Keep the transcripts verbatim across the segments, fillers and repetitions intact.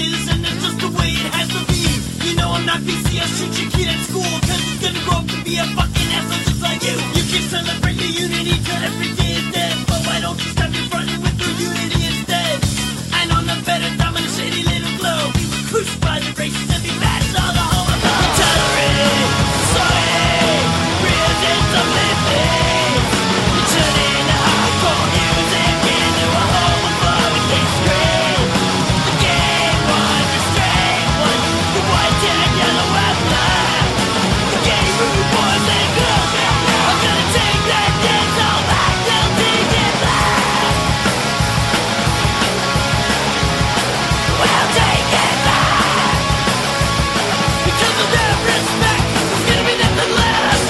is, and it's just the way it has to be. You know I'm not P C, I'll shoot your kid at school, cause he's gonna grow up to be a fucking asshole just like you. You can celebrate your unity till every day is dead, but why don't you stop your fronting with your unity instead? And on the better time in a shady little globe, we were crucified the racists and we bashed all the homophobes. Intolerant, sorry, resist living. You turn into hardcore music into a homophobic disgrace. The gay one, the straight one, the white and yellow and black. The gay rude boys and girls, I'm gonna take that dance all back, they'll take it back. We'll take it back. Because of their respect, there's gonna be nothing left.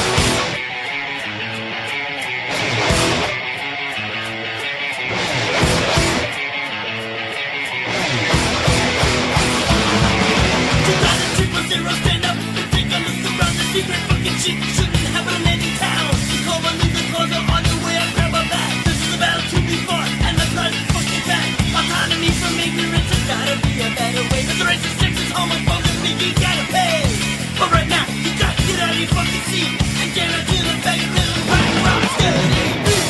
Two thousand triple zero, stand up and take a look around. The secret fucking shit shouldn't happen in any town. Call my leave the closet on the way, I grab my bag. This is a battle to be fought, and the prize is fucking back. Autonomy from ignorance, there's gotta be a better way. But the racist, sexist, homophobic, you gotta pay. But right now, you gotta get out of your fucking seat and get into the fake little rock rock steady.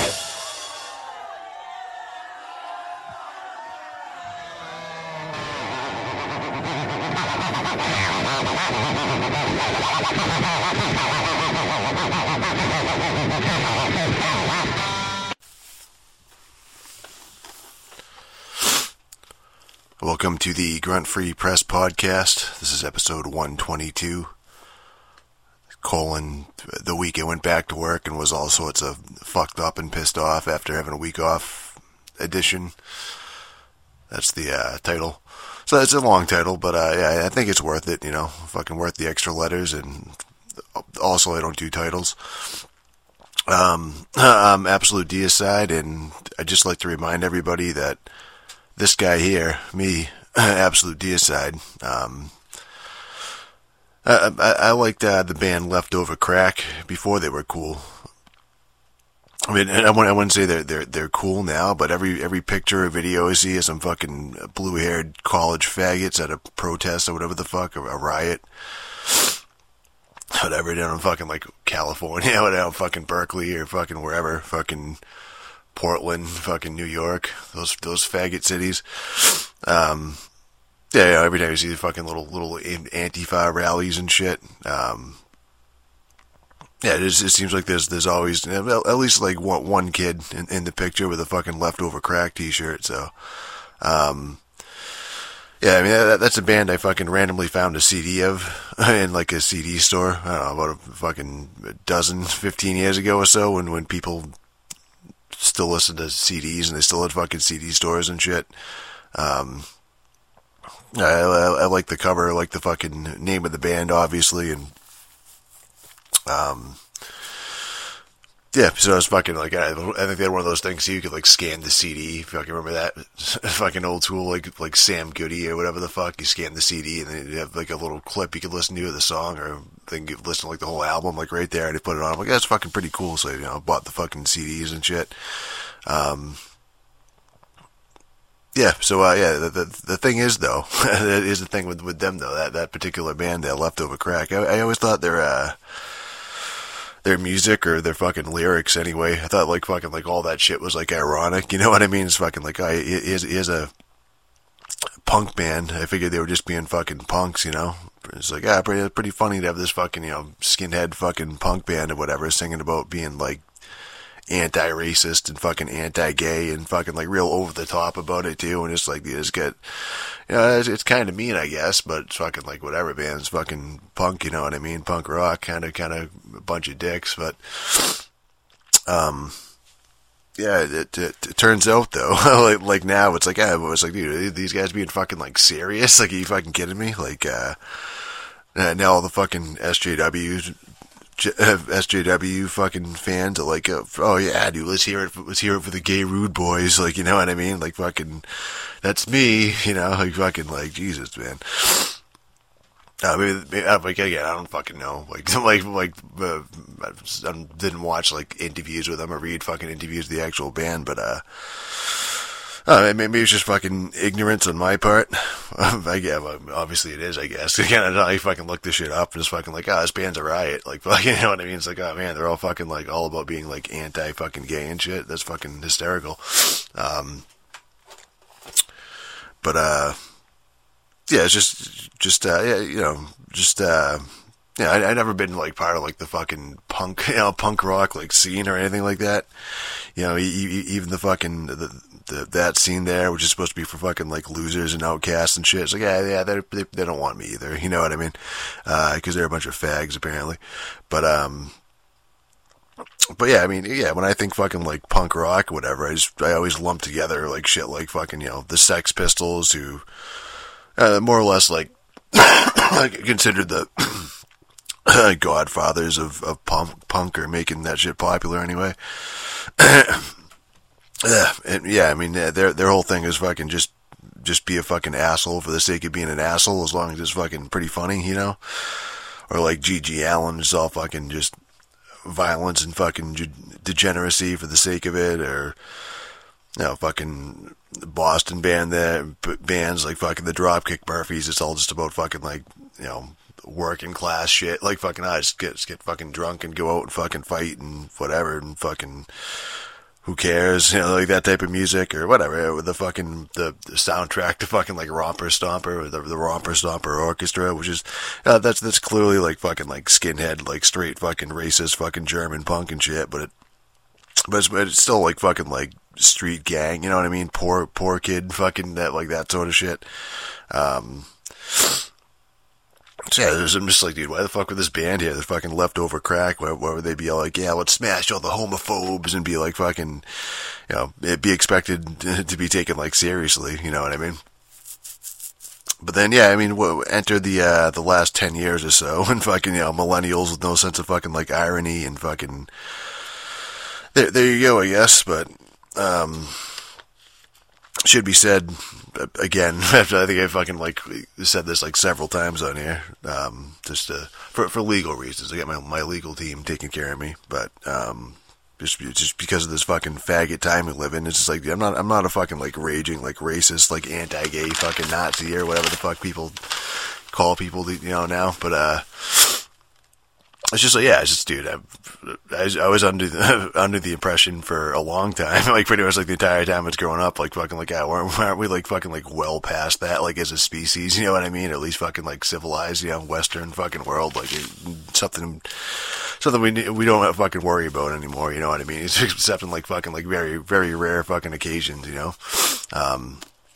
Welcome to the Grunt Free Press Podcast. This is episode one twenty-two. Colon, the week I went back to work and was all sorts of fucked up and pissed off after having a week off edition. That's the uh, title. So it's a long title, but uh, yeah, I think it's worth it, you know. Fucking worth the extra letters, and also I don't do titles. Um, I'm Absolute Deicide, and I'd just like to remind everybody that this guy here, me, Absolute Deicide, um, I, I, I liked uh, the band Leftover Crack before they were cool. I mean, I wouldn't, I wouldn't say they're, they're, they're cool now, but every, every picture or video I see is some fucking blue-haired college faggots at a protest or whatever the fuck, or a riot. Whatever, down in fucking, like, California, or down in fucking Berkeley, or fucking wherever, fucking Portland, fucking New York, those those faggot cities. Um, yeah, yeah, every time you see the fucking little little Antifa rallies and shit. Um, yeah, it, is, it seems like there's there's always at least like one one kid in, in the picture with a fucking Leftover Crack T-shirt. So, um, yeah, I mean that, that's a band I fucking randomly found a C D of in like a C D store. I don't know, about a fucking dozen, fifteen years ago or so, when when people still listen to C Ds and they still had fucking C D stores and shit. Um, I, I, I like the cover, I like the fucking name of the band, obviously, and um, yeah, so I was fucking like, I, I think they had one of those things so you could like scan the C D, if you can remember that, fucking old school, like like Sam Goody or whatever the fuck, you scan the C D and then you have like a little clip you could listen to of the song, or then you could listen to like the whole album, like right there, and they put it on. I'm like, that's fucking pretty cool, so, you know, I bought the fucking C Ds and shit. Um, yeah, so, uh, yeah, the, the, the thing is, though, that is the thing with, with them, though, that, that particular band, that Leftover Crack, I, I always thought their, uh, their music, or their fucking lyrics, anyway, I thought, like, fucking, like, all that shit was, like, ironic, you know what I mean? It's fucking, like, oh, here's, here's a punk band, I figured they were just being fucking punks, you know? It's like, yeah, pretty, pretty funny to have this fucking, you know, skinhead fucking punk band or whatever singing about being, like, anti-racist and fucking anti-gay and fucking, like, real over-the-top about it, too, and just, like, you just get, you know, it's, it's kind of mean, I guess, but it's fucking, like, whatever, man, it's fucking punk, you know what I mean, punk rock, kind of, kind of a bunch of dicks, but, um, yeah, it, it, it turns out, though, like, like, now, it's like, yeah, it's like, dude, these guys being fucking, like, serious, like, are you fucking kidding me, like, uh, now all the fucking S J Ws, S J W fucking fans are like, oh yeah, dude, let's hear it, let's hear it for the gay rude boys, like, you know what I mean, like, fucking, that's me, you know, like, fucking, like, Jesus, man. Uh, maybe, maybe, like, again, I don't fucking know, like, like, like, uh, I didn't watch, like, interviews with them or read fucking interviews with the actual band, but, uh, Uh, maybe it's just fucking ignorance on my part. I guess, well, obviously it is, I guess. Again, I don't know, I fucking look this shit up and just fucking like, oh, this band's a riot. Like, fucking, you know what I mean? It's like, oh man, they're all fucking like, all about being like anti-fucking gay and shit. That's fucking hysterical. Um, but, uh, yeah, it's just, just, uh, yeah, you know, just, uh, yeah, I, I never been like part of like the fucking punk, you know, punk rock like scene or anything like that. You know, even the fucking the, the that scene there, which is supposed to be for fucking like losers and outcasts and shit. It's like, yeah, yeah, they they, they don't want me either. You know what I mean? Because uh, they're a bunch of fags apparently. But um, but yeah, I mean, yeah, when I think fucking like punk rock or whatever, I just I always lump together like shit like fucking, you know, the Sex Pistols, who uh, more or less like like considered the godfathers of, of punk, punk or making that shit popular anyway. yeah, and yeah, I mean, their their whole thing is fucking just just be a fucking asshole for the sake of being an asshole, as long as it's fucking pretty funny, you know? Or like G G Allen, is all fucking just violence and fucking degeneracy for the sake of it, or, you know, fucking Boston band there, bands like fucking the Dropkick Murphys, it's all just about fucking like, you know, working class shit, like fucking I just get, just get fucking drunk and go out and fucking fight and whatever, and fucking who cares, you know, like that type of music or whatever, with the fucking the, the soundtrack to fucking like Romper Stomper, or the, the Romper Stomper Orchestra, which is uh, that's that's clearly like fucking like skinhead, like straight fucking racist fucking German punk and shit, but it but it's, but it's still like fucking like street gang, you know what I mean? Poor poor kid, fucking that, like that sort of shit. Um, So yeah, I'm just like, dude, why the fuck with this band here? They're fucking leftover crack. Why, why would they be all like, yeah, let's smash all the homophobes and be like fucking, you know, be expected to be taken like seriously, you know what I mean? But then, yeah, I mean, enter the uh, the last ten years or so, and fucking, you know, millennials with no sense of fucking like irony and fucking. There, there you go, I guess. But um, should be said. Again, after I think I fucking like said this like several times on here, um, just to, for for legal reasons. I got my my legal team taking care of me, but um, just just because of this fucking faggot time we live in, it's just like I'm not I'm not a fucking like raging like racist like anti-gay fucking Nazi or whatever the fuck people call people, you know, now. But uh, it's just like, yeah, it's just, dude, I, I, I was under the, under the impression for a long time, like pretty much like the entire time I was growing up, like fucking like, ah, aren't, aren't we like fucking like well past that, like as a species, you know what I mean? At least fucking like civilized, you know, Western fucking world, like something, something we we don't have to fucking worry about anymore, you know what I mean? It's except in like fucking like very, very rare fucking occasions, you know? Um,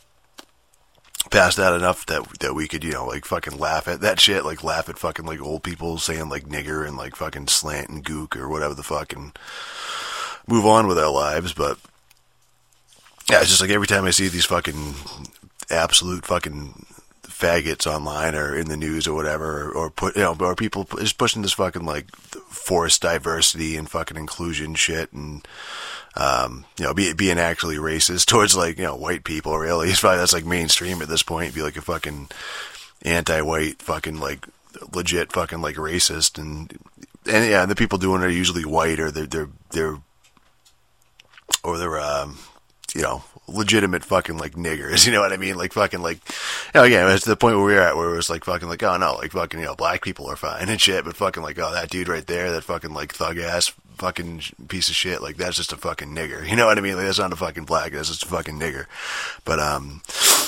past that enough that that we could, you know, like fucking laugh at that shit, like laugh at fucking like old people saying like nigger and like fucking slant and gook or whatever the fuck, and move on with our lives. But yeah, it's just like every time I see these fucking absolute fucking faggots online or in the news or whatever, or, or put, you know, or people just pushing this fucking like forced diversity and fucking inclusion shit, and Um, you know, be, being actually racist towards, like, you know, white people, really. It's probably, that's, like, mainstream at this point. Be, like, a fucking anti-white, fucking, like, legit fucking, like, racist. And, and yeah, the people doing it are usually white, or they're, they're, they're, or they're, um, you know, legitimate fucking, like, niggers, you know what I mean? Like, fucking, like, you know, again, it's to the point where we're at, where it was, like, fucking, like, oh, no, like, fucking, you know, black people are fine and shit, but fucking, like, oh, that dude right there, that fucking, like, thug-ass fucking piece of shit, like, that's just a fucking nigger, you know what I mean? Like, that's not a fucking black, that's just a fucking nigger. But, um,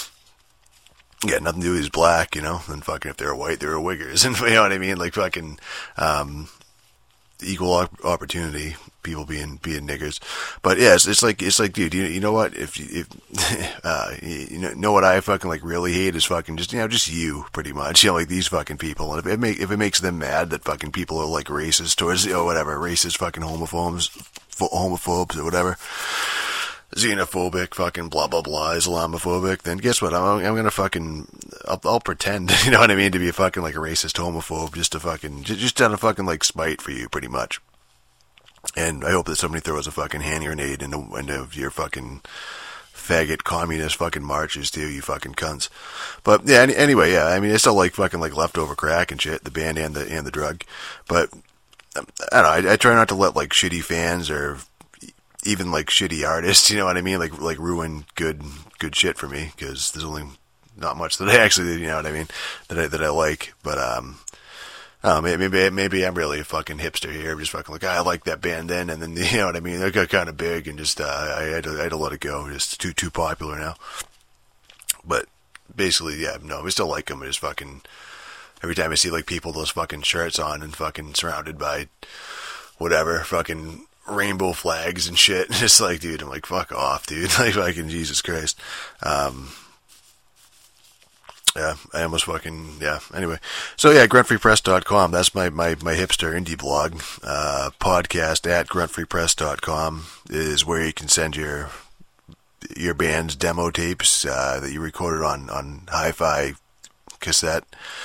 yeah, nothing to do with he's black, you know, and fucking if they're white, they're wiggers, and you know what I mean? Like, fucking, um, equal opportunity, people being being niggers. But yeah, it's, it's like it's like, dude, you, you know what? If you if uh, you know, know what I fucking like really hate is fucking just, you know, just you, pretty much, you know, like these fucking people. And if it make if it makes them mad that fucking people are like racist towards, you know, whatever, racist fucking homophobes, homophobes or whatever, xenophobic, fucking blah blah blah, Islamophobic, then guess what? I'm I'm gonna fucking I'll, I'll pretend, you know what I mean, to be a fucking like a racist homophobe, just to fucking just, just out of fucking like spite for you, pretty much. And I hope that somebody throws a fucking hand grenade into, into your fucking faggot communist fucking marches too, you fucking cunts. But yeah, any, anyway, yeah, I mean, it's still like fucking like leftover crack and shit, the band and the and the drug. But I don't know, I, I try not to let like shitty fans or even like shitty artists, you know what I mean? Like like ruin good good shit for me because there's only not much that I actually, you know what I mean, that I that I like. But um, oh, maybe maybe maybe I'm really a fucking hipster here. I'm just fucking like, I like that band then, and then you know what I mean. They got kind of big, and just uh, I had to I had to let it go. Just too too popular now. But basically, yeah, no, we still like them. I just fucking every time I see like people with those fucking shirts on and fucking surrounded by whatever fucking rainbow flags and shit. Just like, dude, I'm like, fuck off, dude. Like, fucking Jesus Christ. Um, yeah, I almost fucking, yeah. Anyway, so yeah, grunt free press dot com. That's my, my, my hipster indie blog. Uh, podcast at grunt free press dot com is where you can send your, your band's demo tapes, uh, that you recorded on, on hi-fi cassette.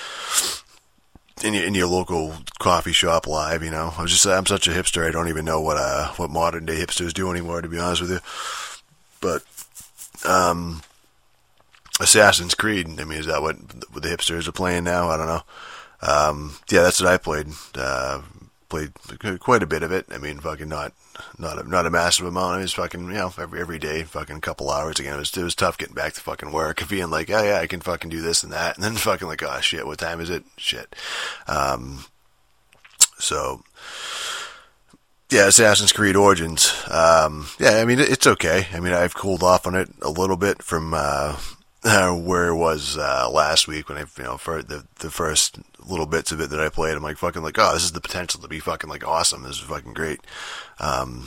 In your, in your local coffee shop live, you know. I'm just, I'm such a hipster, I don't even know what, uh, what modern day hipsters do anymore, to be honest with you. But, um, Assassin's Creed, I mean, is that what, what the hipsters are playing now? I don't know. Um, yeah, that's what I played. Uh, played quite a bit of it. I mean, fucking not, not a, not a massive amount. I mean, it's fucking, you know, every, every day, fucking a couple hours again. It was, it was tough getting back to fucking work, being like, oh yeah, I can fucking do this and that. And then fucking like, oh shit, what time is it? Shit. Um, so, yeah, Assassin's Creed Origins. Um, yeah, I mean, it's okay. I mean, I've cooled off on it a little bit from, uh, Uh, where it was uh, last week when I, you know, for the the first little bits of it that I played, I'm like fucking like, oh, this is the potential to be fucking like awesome. This is fucking great. Um,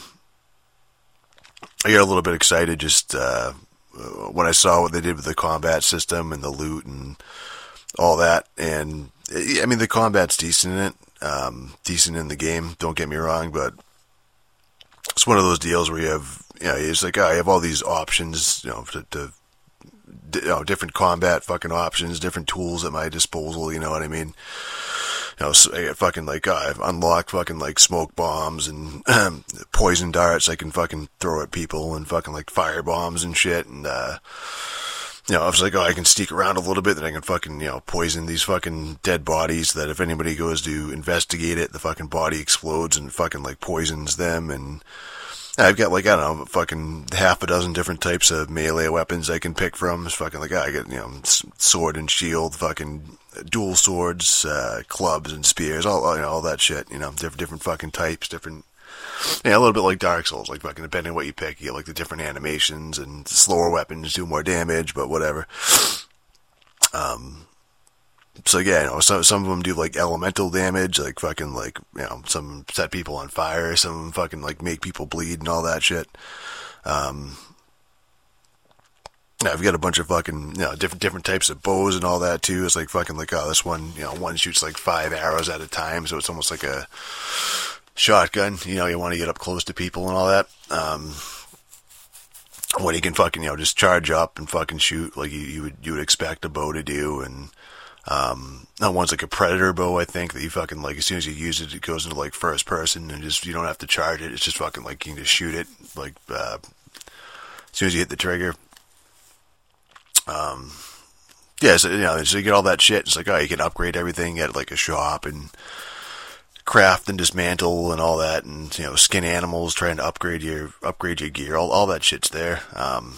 I got a little bit excited just uh, when I saw what they did with the combat system and the loot and all that. And I mean, the combat's decent in it, um, decent in the game. Don't get me wrong, but it's one of those deals where you have, you know, it's like, oh, I have all these options, you know, to, to you know, different combat fucking options, different tools at my disposal, you know what I mean? You know, so I got fucking like, uh, I've unlocked fucking like smoke bombs and um, poison darts I can fucking throw at people and fucking like fire bombs and shit. And, uh, you know, I was like, oh, I can sneak around a little bit, then I can fucking, you know, poison these fucking dead bodies that if anybody goes to investigate it, the fucking body explodes and fucking like poisons them. And I've got like, I don't know, fucking half a dozen different types of melee weapons I can pick from. It's fucking like, I get, you know, sword and shield, fucking dual swords, uh, clubs and spears, all, you know, all that shit, you know, different, different fucking types, different, yeah, a little bit like Dark Souls, like fucking depending on what you pick, you get like the different animations and slower weapons do more damage, but whatever. Um, So yeah, you know, some some of them do like elemental damage, like fucking like, you know, some set people on fire, some of them fucking like make people bleed and all that shit. Um, yeah, I've got a bunch of fucking, you know, different different types of bows and all that too. It's like fucking like, oh, this one, you know, one shoots like five arrows at a time, so it's almost like a shotgun. You know, you want to get up close to people and all that. Um, when you can fucking, you know, just charge up and fucking shoot like you, you would you would expect a bow to do. And Um, that one's like a predator bow, I think, that you fucking, like, as soon as you use it, it goes into, like, first person, and just, you don't have to charge it, it's just fucking, like, you can just shoot it, like, uh, as soon as you hit the trigger. Um, yeah, so, you know, so you get all that shit, it's like, oh, you can upgrade everything at, like, a shop, and craft and dismantle and all that, and, you know, skin animals, trying to upgrade your, upgrade your gear, all, all that shit's there. Um,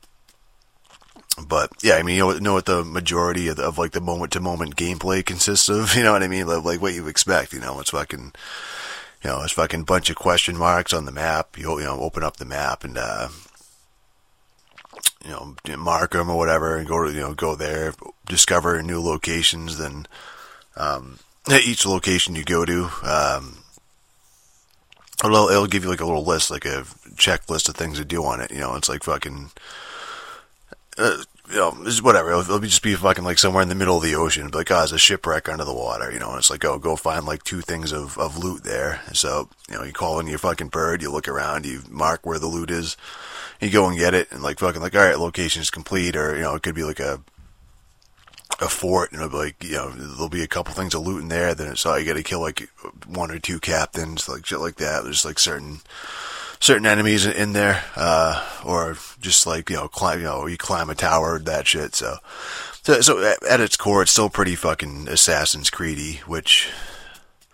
But yeah, I mean, you know, know what the majority of, the, of like the moment to moment gameplay consists of. You know what I mean? Like, like what you expect. You know, it's fucking, you know, it's fucking bunch of question marks on the map. You you know, open up the map and uh, you know, mark them or whatever, and go to, you know, go there, discover new locations. Then um, each location you go to, um, it'll, it'll give you like a little list, like a checklist of things to do on it. You know, it's like fucking. Uh, you know, it's whatever. It'll, it'll just be fucking like somewhere in the middle of the ocean. But like, oh, there's a shipwreck under the water, you know, and it's like, oh, go find like two things of, of loot there. So, you know, you call in your fucking bird, you look around, you mark where the loot is, you go and get it, and like fucking like, all right, location is complete, or, you know, it could be like a, a fort, and it'll be like, you know, there'll be a couple things of loot in there, then it's, oh, you gotta kill like one or two captains, like shit like that. There's like certain, certain enemies in there, uh, or just like, you know, climb, you know, you climb a tower, that shit. So, so, so at, at its core, it's still pretty fucking Assassin's Creedy, which,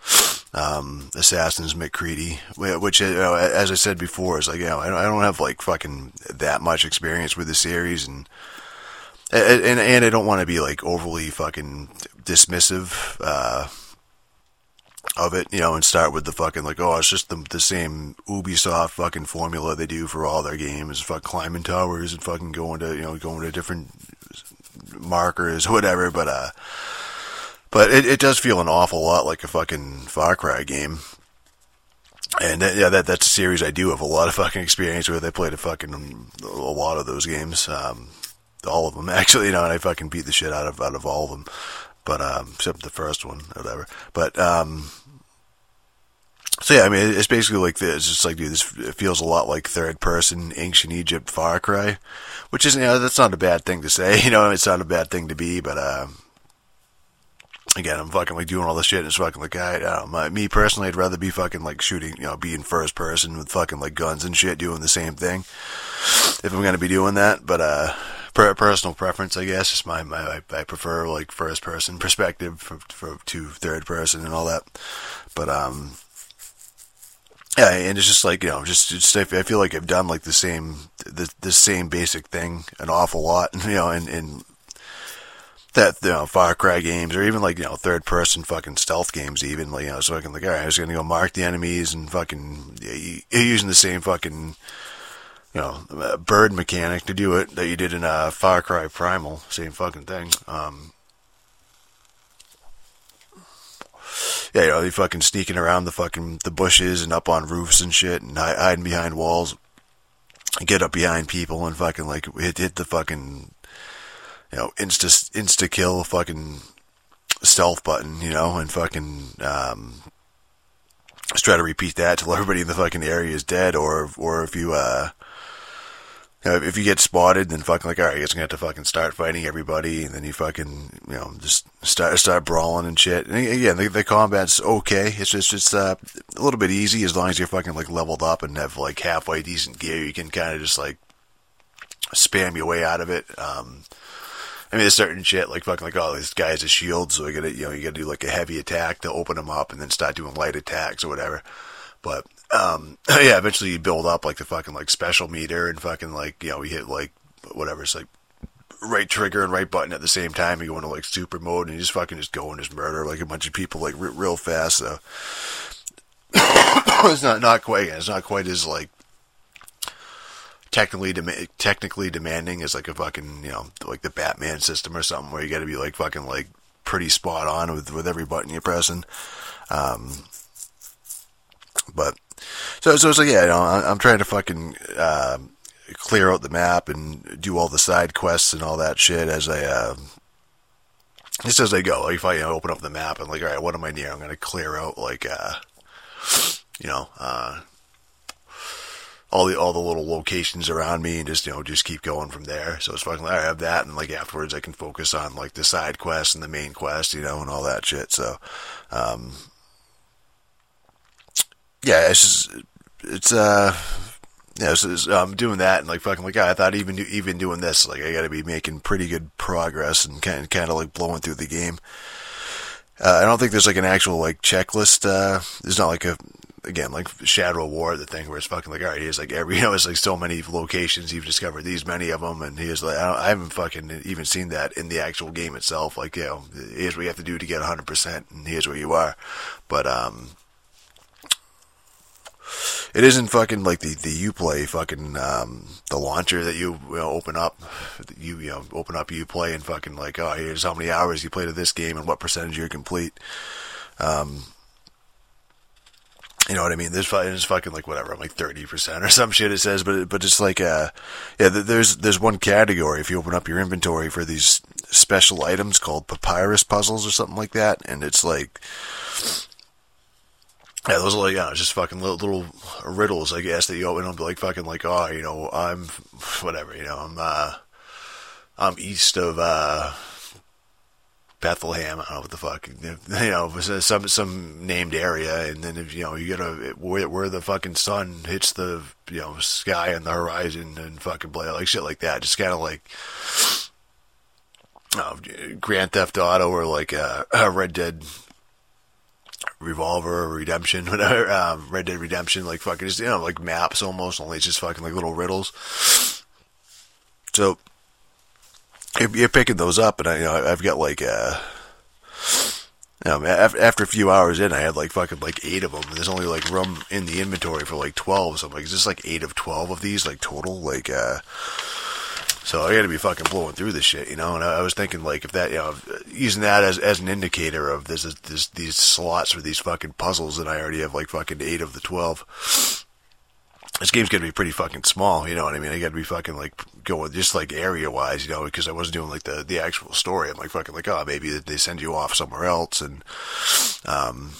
um, Assassin's McCready, which, you know, as I said before, is like, you know, I don't have like fucking that much experience with the series, and and and I don't want to be like overly fucking dismissive uh, of it, you know, and start with the fucking like, oh, it's just the the same Ubisoft fucking formula they do for all their games, fuck climbing towers and fucking going to, you know, going to different markers, whatever, but uh. But it, it does feel an awful lot like a fucking Far Cry game. And that, yeah, that that's a series I do have a lot of fucking experience with. I played a fucking a lot of those games, um, all of them actually, you know, and I fucking beat the shit out of out of all of them. But um, except the first one, or whatever. But um, so yeah, I mean, it's basically like this. It's just like, dude, this it feels a lot like third person Ancient Egypt Far Cry, which is, you know, that's not a bad thing to say. You know, it's not a bad thing to be, but uh. Again, I'm fucking like doing all this shit and it's fucking like, I, I don't know, me personally, I'd rather be fucking like shooting, you know, being first person with fucking like guns and shit, doing the same thing, if I'm gonna be doing that, but, uh, per- personal preference, I guess, it's my, my, I prefer like first person perspective for, for, to third person and all that, but, um, yeah, and it's just like, you know, just, just I feel like I've done like the same, the, the same basic thing an awful lot, you know, and, and, that, you know, Far Cry games, or even like, you know, third person fucking stealth games even, like, you know, so I can like, alright, I was gonna go mark the enemies and fucking, yeah, using the same fucking, you know, bird mechanic to do it that you did in uh, Far Cry Primal, same fucking thing. Um, yeah, you know, you fucking sneaking around the fucking, the bushes and up on roofs and shit and hiding behind walls, get up behind people and fucking like hit, hit the fucking, you know, insta insta kill fucking stealth button, you know, and fucking um, just try to repeat that till everybody in the fucking area is dead, or or if you uh, you know, if you get spotted, then fucking like, all right, I guess I'm gonna have to fucking start fighting everybody, and then you fucking, you know, just start start brawling and shit. And again, the, the combat's okay. It's just it's uh, a little bit easy as long as you're fucking like leveled up and have like halfway decent gear. You can kind of just like spam your way out of it. Um, I mean, there's certain shit, like fucking like, oh, this guy has a shield, so you gotta, you know, you gotta do like a heavy attack to open him up and then start doing light attacks or whatever. But, um, yeah, eventually you build up like the fucking like special meter and fucking like, you know, you hit like, whatever, it's like right trigger and right button at the same time. You go into like super mode and you just fucking just go and just murder like a bunch of people like r- real fast, so. It's not, not quite, it's not quite as like, technically dem- technically demanding as like a fucking, you know, like the Batman system or something where you gotta be like fucking like pretty spot on with, with every button you're pressing. Um, but, so, so it's like, yeah, you know, I'm trying to fucking, uh, clear out the map and do all the side quests and all that shit as I, uh, just as I go. Like if I, you know, open up the map and like, alright, what am I near? I'm gonna clear out like, uh, you know, uh, all the all the little locations around me and just, you know, just keep going from there. So it's fucking like, I have that, and like afterwards I can focus on like the side quest and the main quest, you know, and all that shit. So, um, yeah, it's just, it's uh, yeah, so it's, um, doing that and like fucking like, I thought even even doing this, like I got to be making pretty good progress and kind kind of like blowing through the game. Uh, I don't think there's like an actual like checklist. Uh, there's not like a Again, like Shadow of War, the thing where it's fucking like, all right, here's like every, you know, it's like so many locations, you've discovered these many of them, and here's like, I, don't, I haven't fucking even seen that in the actual game itself. Like, you know, here's what you have to do to get one hundred percent, and here's where you are. But, um, it isn't fucking like the, the Uplay fucking, um, the launcher that you, you know, open up, you, you know, open up Uplay and fucking like, oh, here's how many hours you played of this game and what percentage you're complete. Um, You know what I mean? There's it's fucking like whatever, I'm like thirty percent or some shit it says, but but it's like uh yeah, there's there's one category if you open up your inventory for these special items called papyrus puzzles or something like that, and it's like, yeah, those are like, yeah, just fucking little, little riddles, I guess, that you open up like fucking like, oh, you know, I'm whatever, you know, I'm uh I'm east of uh Bethlehem, I don't know what the fuck, you know, some some named area, and then if you know you gotta where, where the fucking sun hits the, you know, sky and the horizon and fucking play like shit like that, just kind of like uh, Grand Theft Auto or like uh, Red Dead Revolver or Redemption, whatever, um, Red Dead Redemption, like fucking just, you know, like maps almost, only it's just fucking like little riddles. So, you're picking those up, and I, you know, I've got like, uh, you know, after a few hours in, I had like fucking like eight of them. There's only like room in the inventory for like twelve, so I'm like, is this like eight of twelve of these, like total? Like, uh, so I gotta be fucking blowing through this shit, you know, and I, I was thinking like, if that, you know, using that as as an indicator of this, this these slots for these fucking puzzles, and I already have like fucking eight of the twelve. This game's gonna be pretty fucking small, you know what I mean? I gotta be fucking like going just like area wise, you know, because I wasn't doing like the, the actual story. I'm like fucking like, oh, maybe they send you off somewhere else, and um,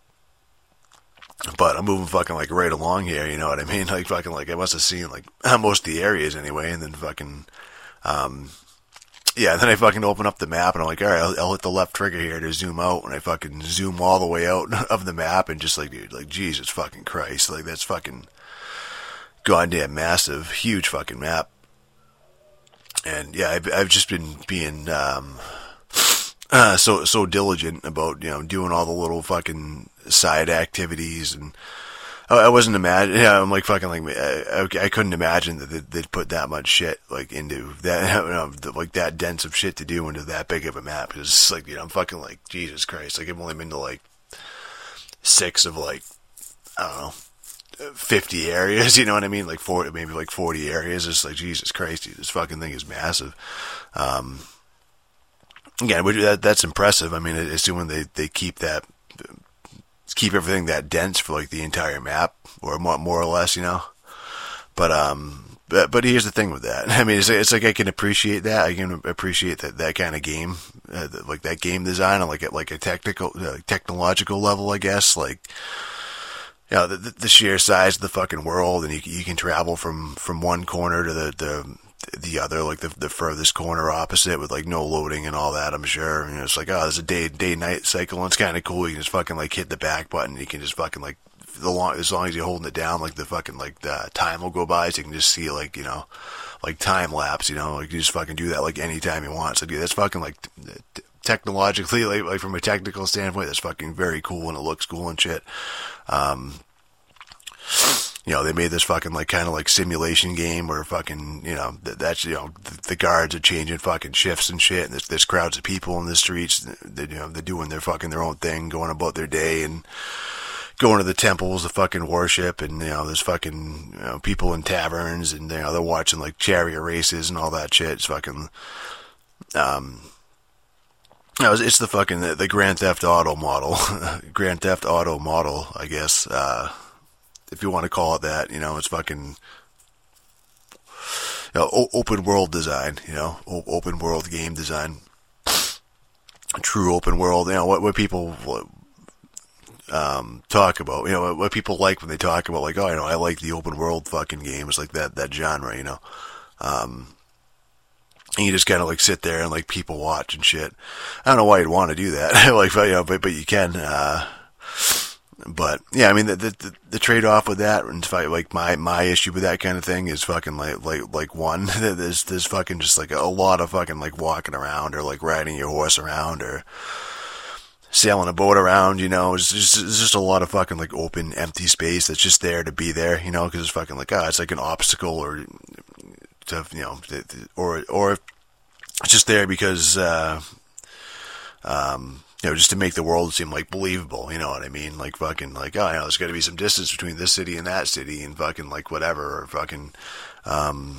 but I'm moving fucking like right along here, you know what I mean? Like fucking like I must have seen like most of the areas anyway, and then fucking um, yeah, and then I fucking open up the map, and I'm like, all right, I'll, I'll hit the left trigger here to zoom out, and I fucking zoom all the way out of the map, and just like, dude, like Jesus fucking Christ, like that's fucking goddamn massive, huge fucking map. And yeah, I've, I've just been being um, uh, so so diligent about, you know, doing all the little fucking side activities, and I, I wasn't imagine. Yeah, I'm like fucking like I, I couldn't imagine that they'd, they'd put that much shit like into that, you know, like that dense of shit to do into that big of a map. Because it's like, you know, I'm fucking like Jesus Christ. Like I've only been to like six of like I don't know. fifty areas, you know what I mean? Like forty, maybe like forty areas. It's like, Jesus Christ, dude, this fucking thing is massive. Um, again, that, that's impressive. I mean, assuming they, they keep that, keep everything that dense for like the entire map, or more, more or less, you know? But, um, but, but here's the thing with that. I mean, it's, it's like I can appreciate that. I can appreciate that, that kind of game, uh, like that game design on like, at like a technical, uh, technological level, I guess, like, you know, the, the sheer size of the fucking world, and you you can travel from, from one corner to the, the the other, like the the furthest corner opposite, with like no loading and all that. I'm sure. You know, it's like, oh, there's a day day night cycle, and it's kind of cool. You can just fucking like hit the back button. You can just fucking like the long as long as you're holding it down, like the fucking like the time will go by, so you can just see like, you know, like time lapse. You know, like you just fucking do that like anytime you want. So dude, that's fucking like t- technologically, like, like from a technical standpoint, that's fucking very cool, and it looks cool and shit. Um, you know, they made this fucking like kind of like simulation game where fucking, you know, th- that's, you know, the, the guards are changing fucking shifts and shit, and there's, there's crowds of people in the streets. They, you know, they're doing their fucking their own thing, going about their day, and going to the temples to fucking worship, and, you know, there's fucking, you know, people in taverns, and, you know, they're watching like chariot races and all that shit. It's fucking, um, no, it's the fucking, the, the Grand Theft Auto model. Grand Theft Auto model, I guess, uh, if you want to call it that. You know, it's fucking, you know, o- open world design, you know, o- open world game design. True open world, you know, what, what people, um, talk about, you know, what, what people like when they talk about, like, oh, you know, I like the open world fucking games, like that, that genre, you know. Um, And you just kind of like sit there and like people watch and shit. I don't know why you'd want to do that. like, you know, but, but you can, uh, but yeah, I mean, the, the, the trade-off with that, and like my, my issue with that kind of thing is fucking like, like, like one, there's, there's fucking just like a lot of fucking like walking around, or like riding your horse around, or sailing a boat around, you know. It's just, it's just a lot of fucking like open, empty space that's just there to be there, you know, because it's fucking like, ah, oh, it's like an obstacle, or, to, you know, or or it's just there because, uh, um, you know, just to make the world seem like believable. You know what I mean? Like fucking like, oh, you know, there's got to be some distance between this city and that city, and fucking like whatever, or fucking, um,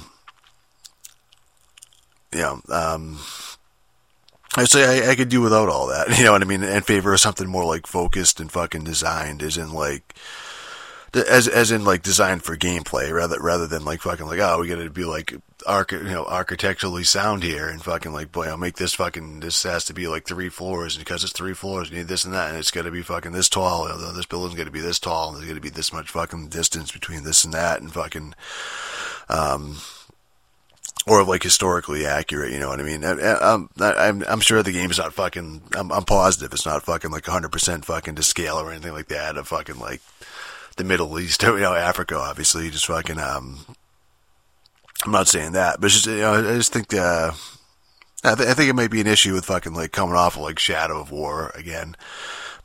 you know, um, I'd say I, I could do without all that. You know what I mean? In favor of something more like focused and fucking designed, as in like. As as in like designed for gameplay, rather rather than like fucking like, oh, we gotta be like arch you know architecturally sound here, and fucking like, boy, I'll make this fucking, this has to be like three floors, and because it's three floors you need this and that, and it's gotta be fucking this tall, you know, this building's gotta be this tall, and there's gotta be this much fucking distance between this and that, and fucking um or like historically accurate, you know what I mean? I, I'm I'm I'm sure the game's not fucking, I'm I'm positive it's not fucking like one hundred percent fucking to scale or anything like that, of fucking like the Middle East, you know, Africa, obviously, just fucking, um, I'm not saying that, but it's just, you know, I just think, uh, I, th- I think it might be an issue with fucking, like, coming off of, like, Shadow of War again,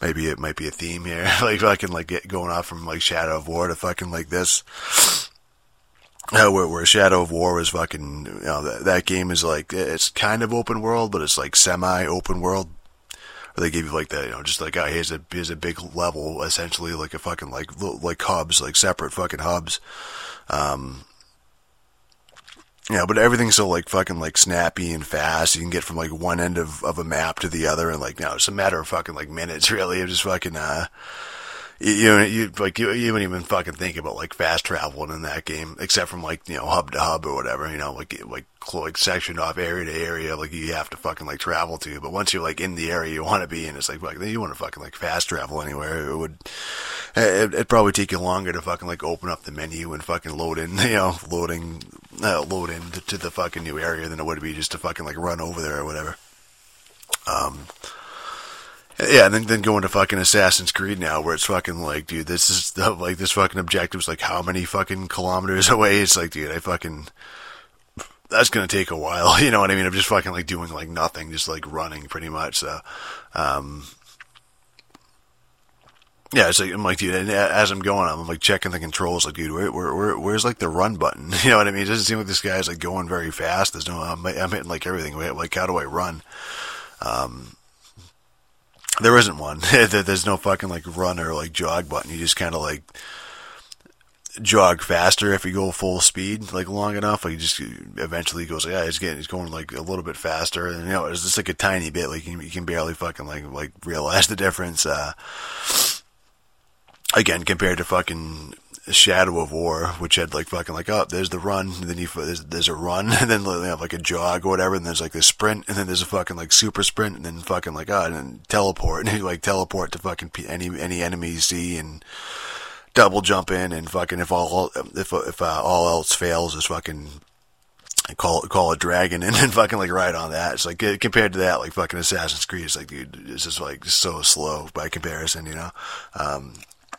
maybe it might be a theme here, like fucking like get, going off from like Shadow of War to fucking like this. Uh, where, where Shadow of War was fucking, you know, that, that game is like, it's kind of open world, but it's like semi-open world. Or they give you like that, you know, just like, oh, here's a, here's a big level, essentially, like a fucking, like, like hubs, like separate fucking hubs. Um, yeah, but everything's so like fucking like snappy and fast. You can get from like one end of, of a map to the other, and like, now it's a matter of fucking like minutes, really. It's just fucking, uh, You know, you like you, you wouldn't even fucking think about like fast traveling in that game, except from like, you know, hub to hub or whatever. You know, like like like sectioned off area to area, like you have to fucking like travel to. But once you're like in the area you want to be in, it's like, like you want to fucking like fast travel anywhere. It would it, it'd probably take you longer to fucking like open up the menu and fucking load in, you know, loading uh, load in to, to the fucking new area than it would be just to fucking like run over there or whatever. Um. Yeah, and then, then going to fucking Assassin's Creed now, where it's fucking like, dude, this is, the, like, this fucking objective's like how many fucking kilometers away? It's like, dude, I fucking, that's gonna take a while, you know what I mean? I'm just fucking, like, doing, like, nothing, just, like, running, pretty much, so, um, yeah, it's like, I'm like, dude, and as I'm going, I'm, like, checking the controls, like, dude, where, where, where, where's, like, the run button? You know what I mean? It doesn't seem like this guy's, like, going very fast. There's no, I'm, I'm hitting, like, everything, like, how do I run? Um, There isn't one. There's no fucking like run or like jog button. You just kind of like jog faster if you go full speed, like long enough. Like you just eventually goes, yeah, he's getting, he's going like a little bit faster, and you know, it's just like a tiny bit. Like you, you can barely fucking like like realize the difference. Uh, again, compared to fucking Shadow of War, which had like fucking like, oh, there's the run, and then you there's, there's a run, and then they have like a jog or whatever, and there's like the sprint, and then there's a fucking like super sprint, and then fucking like, oh, and then teleport, and you like teleport to fucking any any enemy you see, and double jump in, and fucking if all if if uh, all else fails, is fucking call call a dragon, and then fucking like ride on that. It's like compared to that, like fucking Assassin's Creed, it's like, dude, it's just like so slow by comparison, you know. Um,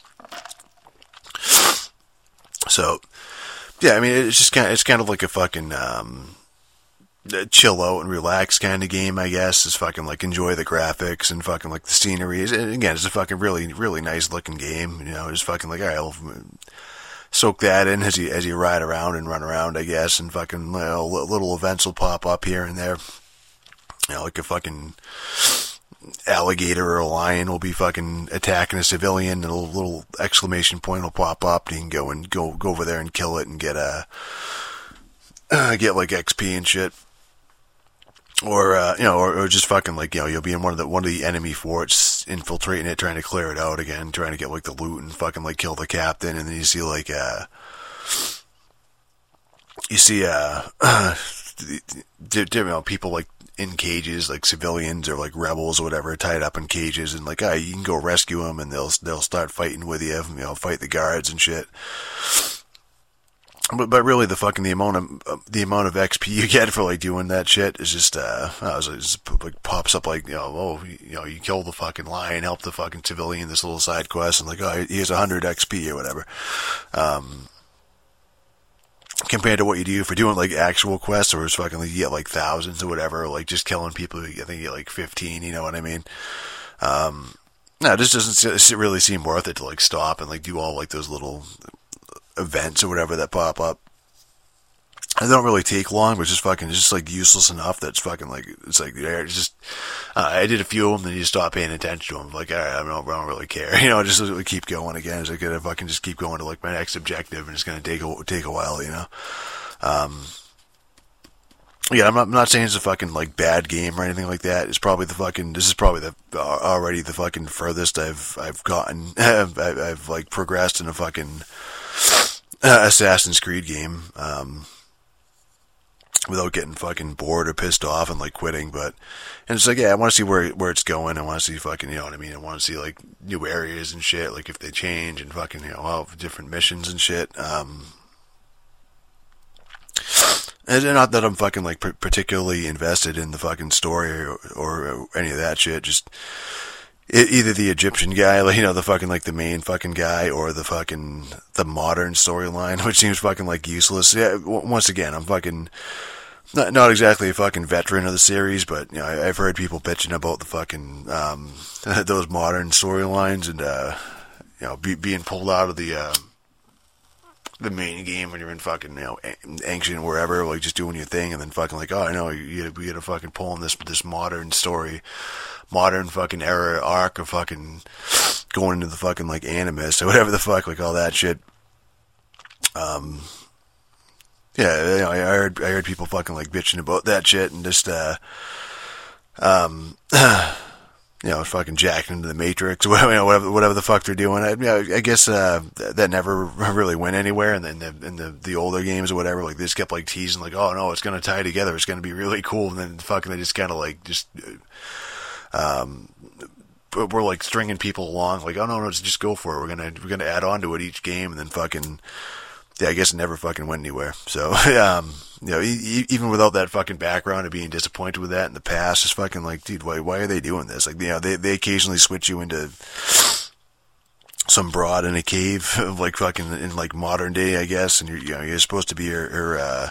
So, yeah, I mean, it's just kind of, it's kind of like a fucking, um, chill out and relax kind of game, I guess. It's fucking like enjoy the graphics and fucking like the scenery. And again, it's a fucking really, really nice looking game. You know, just fucking like, all right, I'll soak that in as you, as you ride around and run around, I guess. And fucking, you know, little events will pop up here and there. You know, like a fucking alligator or a lion will be fucking attacking a civilian, and a little exclamation point will pop up, and you can go and go go over there and kill it and get a uh, get like X P and shit, or uh, you know, or, or just fucking like, you know, you'll be in one of the one of the enemy forts, infiltrating it, trying to clear it out again, trying to get like the loot and fucking like kill the captain, and then you see like uh you see uh, uh you know, people like in cages, like civilians or like rebels or whatever, tied up in cages, and like, ah, you can go rescue them, and they'll they'll start fighting with you, you know, fight the guards and shit. But but really, the fucking the amount of the amount of X P you get for like doing that shit is just uh, I was like, just like pops up like, you know, oh, you know, you kill the fucking lion, help the fucking civilian, this little side quest, and like, oh, here's a hundred X P or whatever. Um. Compared to what you do for doing like actual quests, where it's fucking like you get like thousands or whatever, or like just killing people, I think you get like fifteen, you know what I mean? Um, no, this doesn't really seem worth it to like stop and like do all like those little events or whatever that pop up. They don't really take long, but it's just fucking, it's just like useless enough that's fucking like, it's like, it's just, uh, I did a few of them, then you stop paying attention to them. Like, alright, I don't, I don't really care. You know, just like, keep going again. It's like, I fucking just keep going to like my next objective, and it's gonna take a, take a while, you know? Um, yeah, I'm not, I'm not saying it's a fucking like bad game or anything like that. It's probably the fucking, this is probably the, uh, already the fucking furthest I've, I've gotten, I've, I've, I've like progressed in a fucking uh, Assassin's Creed game. Um, without getting fucking bored or pissed off and like quitting, but, and it's like, yeah, I want to see where where it's going. I want to see fucking, you know what I mean? I want to see like new areas and shit, like if they change, and fucking, you know, well, different missions and shit. Um, and not that I'm fucking like particularly invested in the fucking story or, or any of that shit. Just either the Egyptian guy, like, you know, the fucking like the main fucking guy, or the fucking the modern storyline, which seems fucking like useless. Yeah, once again, I'm fucking. not not exactly a fucking veteran of the series, but you know, I, I've heard people bitching about the fucking um, those modern storylines and uh, you know be, being pulled out of the uh, the main game when you're in fucking you know ancient wherever, like just doing your thing, and then fucking like oh I know you we got to fucking pull in this this modern story, modern fucking era arc of fucking going into the fucking like Animus or whatever the fuck, like all that shit. Um. Yeah, you know, I heard I heard people fucking like bitching about that shit and just uh, um, you know, fucking jacking into the Matrix, whatever, you know, whatever, whatever the fuck they're doing. I, you know, I guess uh, that never really went anywhere. And then the, in the the older games or whatever, like they just kept like teasing, like, oh no, it's gonna tie together, it's gonna be really cool. And then fucking they just kind of like just um. we're like stringing people along, like, oh no, no, just go for it. We're gonna we're gonna add on to it each game, and then fucking. Yeah, I guess it never fucking went anywhere. So, um, you know, e- even without that fucking background of being disappointed with that in the past, it's fucking like, dude, why, why are they doing this? Like, you know, they, they occasionally switch you into some broad in a cave, like fucking in like modern day, I guess, and you're, you know, you're supposed to be her, her uh,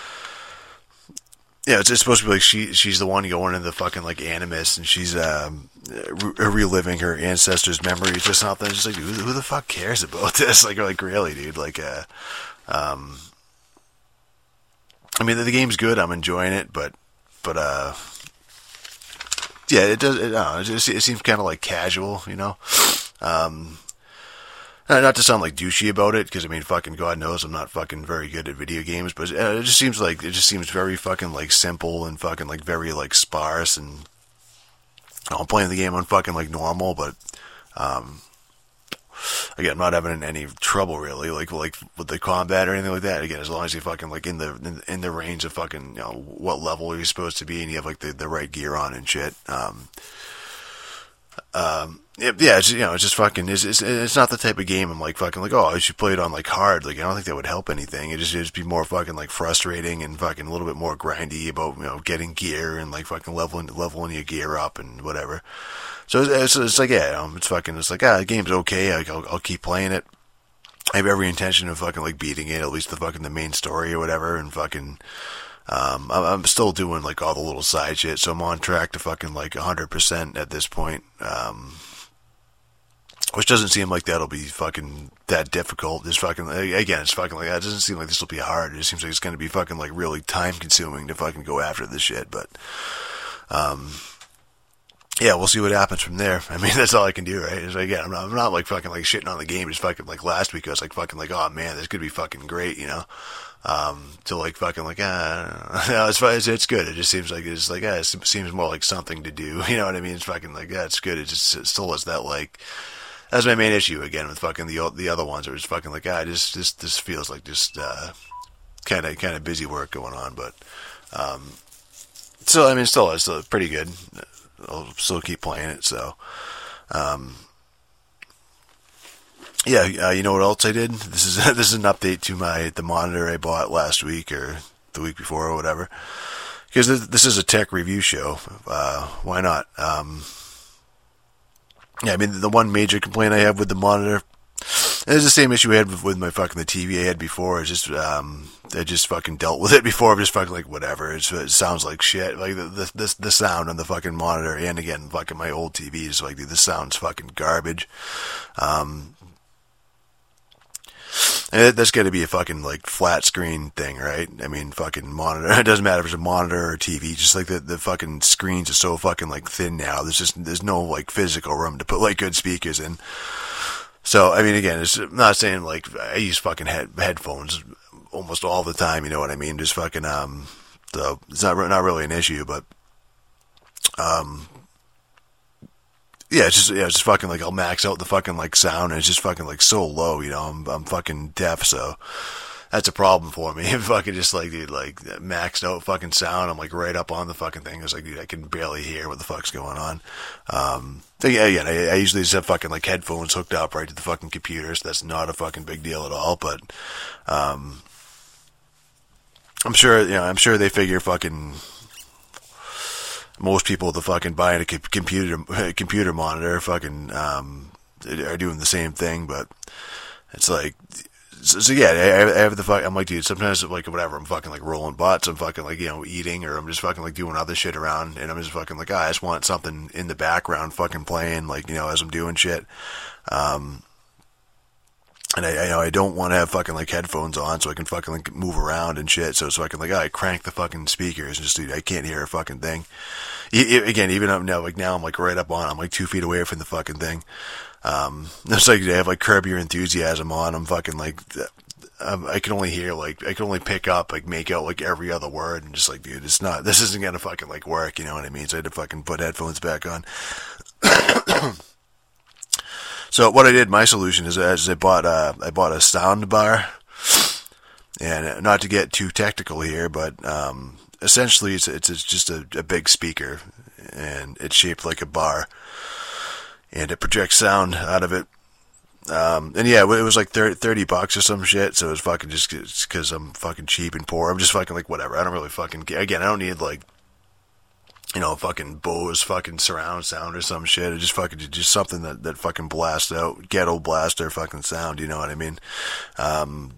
yeah, it's, it's supposed to be like she, she's the one going into the fucking like Animus, and she's, um, re- reliving her ancestors' memories or something. It's just like, who, who the fuck cares about this? Like, like really, dude, like, uh, um, I mean, the, the game's good, I'm enjoying it, but, but, uh, yeah, it does, it, I don't know, it, just, it seems kind of like casual, you know, um, not to sound like douchey about it, because I mean, fucking God knows I'm not fucking very good at video games, but it just seems like, it just seems very fucking like simple and fucking like very like sparse, and you know, I'm playing the game on fucking like normal, but, um, again, I'm not having any trouble really, like, like with the combat or anything like that. Again, as long as you fucking like in the, in, in the range of fucking, you know, what level you're supposed to be, and you have like the, the right gear on and shit, um, um, yeah, it's, you know, it's just fucking, it's, it's, it's not the type of game I'm like fucking like, oh, I should play it on like hard. Like, I don't think that would help anything. It just, it'd just be more fucking like frustrating and fucking a little bit more grindy about, you know, getting gear and like fucking leveling, leveling your gear up and whatever. So it's, it's, it's like, yeah, you know, it's fucking, it's like, ah, the game's okay. Like, I'll, I'll keep playing it. I have every intention of fucking like beating it, at least the fucking the main story or whatever, and fucking, um, I'm, I'm still doing like all the little side shit, so I'm on track to fucking like one hundred percent at this point. Um, Which doesn't seem like that'll be fucking that difficult. Just fucking, again, it's fucking like, that. It doesn't seem like this will be hard. It just seems like it's going to be fucking like really time consuming to fucking go after this shit. But, um, yeah, we'll see what happens from there. I mean, that's all I can do, right? It's like, again, I'm not, I'm not like fucking like shitting on the game. Just fucking like last week I was like fucking like, oh man, this could be fucking great, you know? Um, to like fucking like, ah, no, it's, it's, it's good. It just seems like, it's like, ah, it seems more like something to do. You know what I mean? It's fucking like, yeah, it's good. It just, it still is that like, that's my main issue again with fucking the the other ones. Are just fucking like, ah, just this this feels like just uh, kind of kind of busy work going on. But um, still, I mean, still it's still pretty good. I'll still keep playing it. So um, yeah, uh, you know what else I did? This is this is an update to my the monitor I bought last week or the week before or whatever. Because this, this is a tech review show. Uh, why not? Um, Yeah, I mean, the one major complaint I have with the monitor, and it's the same issue I had with, with my fucking, the T V I had before, it's just, um, I just fucking dealt with it before, I'm just fucking like, whatever, it's, it sounds like shit, like, the, the, the, the sound on the fucking monitor, and again, fucking my old T V is like, the sound's fucking garbage, um, and that's got to be a fucking, like, flat screen thing, right? I mean, fucking monitor. It doesn't matter if it's a monitor or a T V. Just, like, the, the fucking screens are so fucking, like, thin now. There's just, there's no, like, physical room to put, like, good speakers in. So, I mean, again, it's I'm not saying, like, I use fucking head, headphones almost all the time, you know what I mean? Just fucking, um, so, it's not, not really an issue, but, um... yeah, it's just, yeah, it's just fucking like, I'll max out the fucking like sound, and it's just fucking like so low, you know, I'm, I'm fucking deaf, so that's a problem for me. If fucking just like, dude, like, maxed out fucking sound, I'm like right up on the fucking thing, it's like, dude, I can barely hear what the fuck's going on. Um, yeah, again, I, I usually just have fucking like headphones hooked up right to the fucking computer, so that's not a fucking big deal at all, but, um, I'm sure, you know, I'm sure they figure fucking, most people the fucking buying a computer computer monitor fucking um, are doing the same thing, but it's like so, so yeah, I, I have the fuck. I'm like, dude, sometimes like whatever, I'm fucking like rolling butts, I'm fucking like, you know, eating, or I'm just fucking like doing other shit around, and I'm just fucking like, oh, I just want something in the background, fucking playing, like, you know, as I'm doing shit. Um, and I, I know I don't want to have fucking like headphones on so I can fucking like move around and shit. So so I can like, oh, I crank the fucking speakers and just, dude, I can't hear a fucking thing. E- again, even up now, like now I'm like right up on, I'm like two feet away from the fucking thing. Um, it's like they have like Curb Your Enthusiasm on. I'm fucking like, um, I can only hear like, I can only pick up, like make out like every other word, and just like, dude, it's not, this isn't gonna fucking like work, you know what I mean? So I had to fucking put headphones back on. So what I did, my solution is, is I bought a, I bought a sound bar, and not to get too technical here, but, um, essentially it's, it's, it's just a, a big speaker, and it's shaped like a bar, and it projects sound out of it. Um, and yeah, it was like thirty bucks or some shit, so it was fucking just because I'm fucking cheap and poor. I'm just fucking like, whatever. I don't really fucking, again, I don't need like, you know, fucking Bose fucking surround sound or some shit. It's just fucking, just something that, that fucking blasts out, ghetto blaster fucking sound, you know what I mean? Um,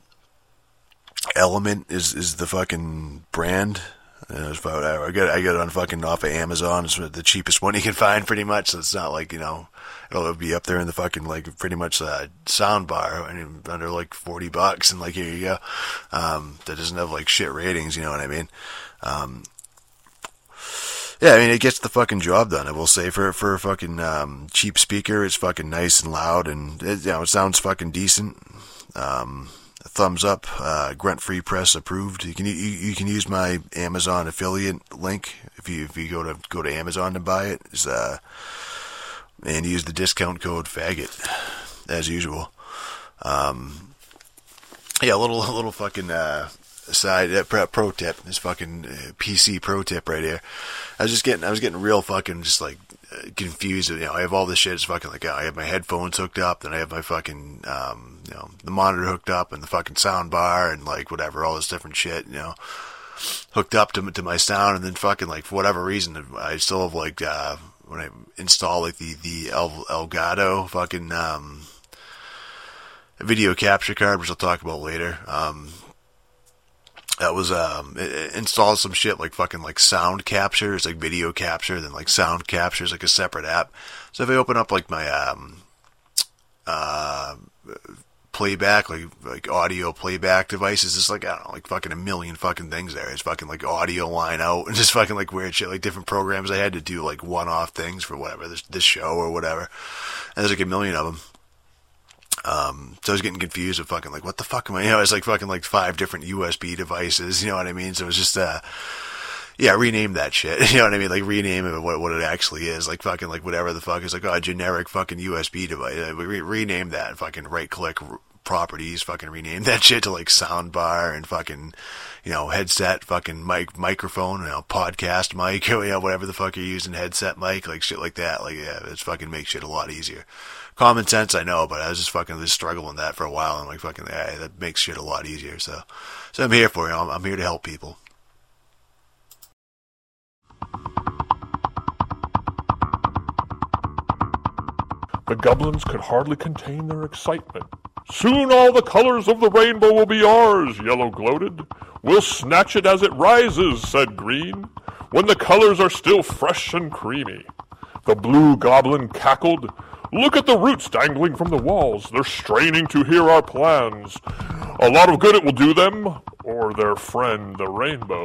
Element is, is the fucking brand. Uh, it's about, I got, I got it on fucking off of Amazon. It's the cheapest one you can find pretty much. So it's not like, you know, it'll be up there in the fucking, like, pretty much uh, sound bar, and under like forty bucks, and like, here you go. Um, that doesn't have like shit ratings, you know what I mean? Um, Yeah, I mean, it gets the fucking job done, I will say. For for a fucking um, cheap speaker, it's fucking nice and loud, and it, you know, it sounds fucking decent. Um, thumbs up, uh, Grunt Free Press approved. You can you, you can use my Amazon affiliate link if you if you go to go to Amazon to buy it. Is uh, and use the discount code faggot as usual. Um, yeah, a little a little fucking. Uh, Side uh, pro, pro tip, this fucking uh, P C pro tip right here. I was just getting, I was getting real fucking just like uh, confused. You know, I have all this shit. It's fucking like, I have my headphones hooked up, then I have my fucking, um, you know, the monitor hooked up, and the fucking sound bar, and like whatever, all this different shit, you know, hooked up to to my sound, and then fucking like for whatever reason, I still have like uh, when I install like the the El- Elgato fucking um, video capture card, which I'll talk about later. Um, That was, um, it, it installed some shit like fucking like sound capture, it's like video capture, then like sound capture is like a separate app. So if I open up like my, um, uh, playback, like, like audio playback devices, it's like, I don't know, like fucking a million fucking things there. It's fucking like audio line out, and just fucking like weird shit, like different programs. I had to do like one-off things for whatever, this, this show or whatever. And there's like a million of them. Um, so I was getting confused with fucking like, what the fuck am I, you know, it's like fucking like five different U S B devices, you know what I mean? So it was just, uh, yeah, rename that shit, you know what I mean? Like rename it what, what it actually is, like fucking like whatever the fuck is like, oh, a generic fucking U S B device, uh, re- rename that, fucking right click r- properties, fucking rename that shit to like soundbar and fucking, you know, headset, fucking mic, microphone, you know, podcast mic, you know, whatever the fuck you're using, headset mic, like shit like that, like, yeah, it's fucking makes shit a lot easier. Common sense, I know, but I was just fucking just struggling that for a while, and I'm like, fucking, yeah, that makes shit a lot easier, so, so I'm here for you, I'm, I'm here to help people. The goblins could hardly contain their excitement. Soon all the colors of the rainbow will be ours, Yellow gloated. We'll snatch it as it rises, said Green, when the colors are still fresh and creamy. The blue goblin cackled. Look at the roots dangling from the walls. They're straining to hear our plans. A lot of good it will do them, or their friend the rainbow.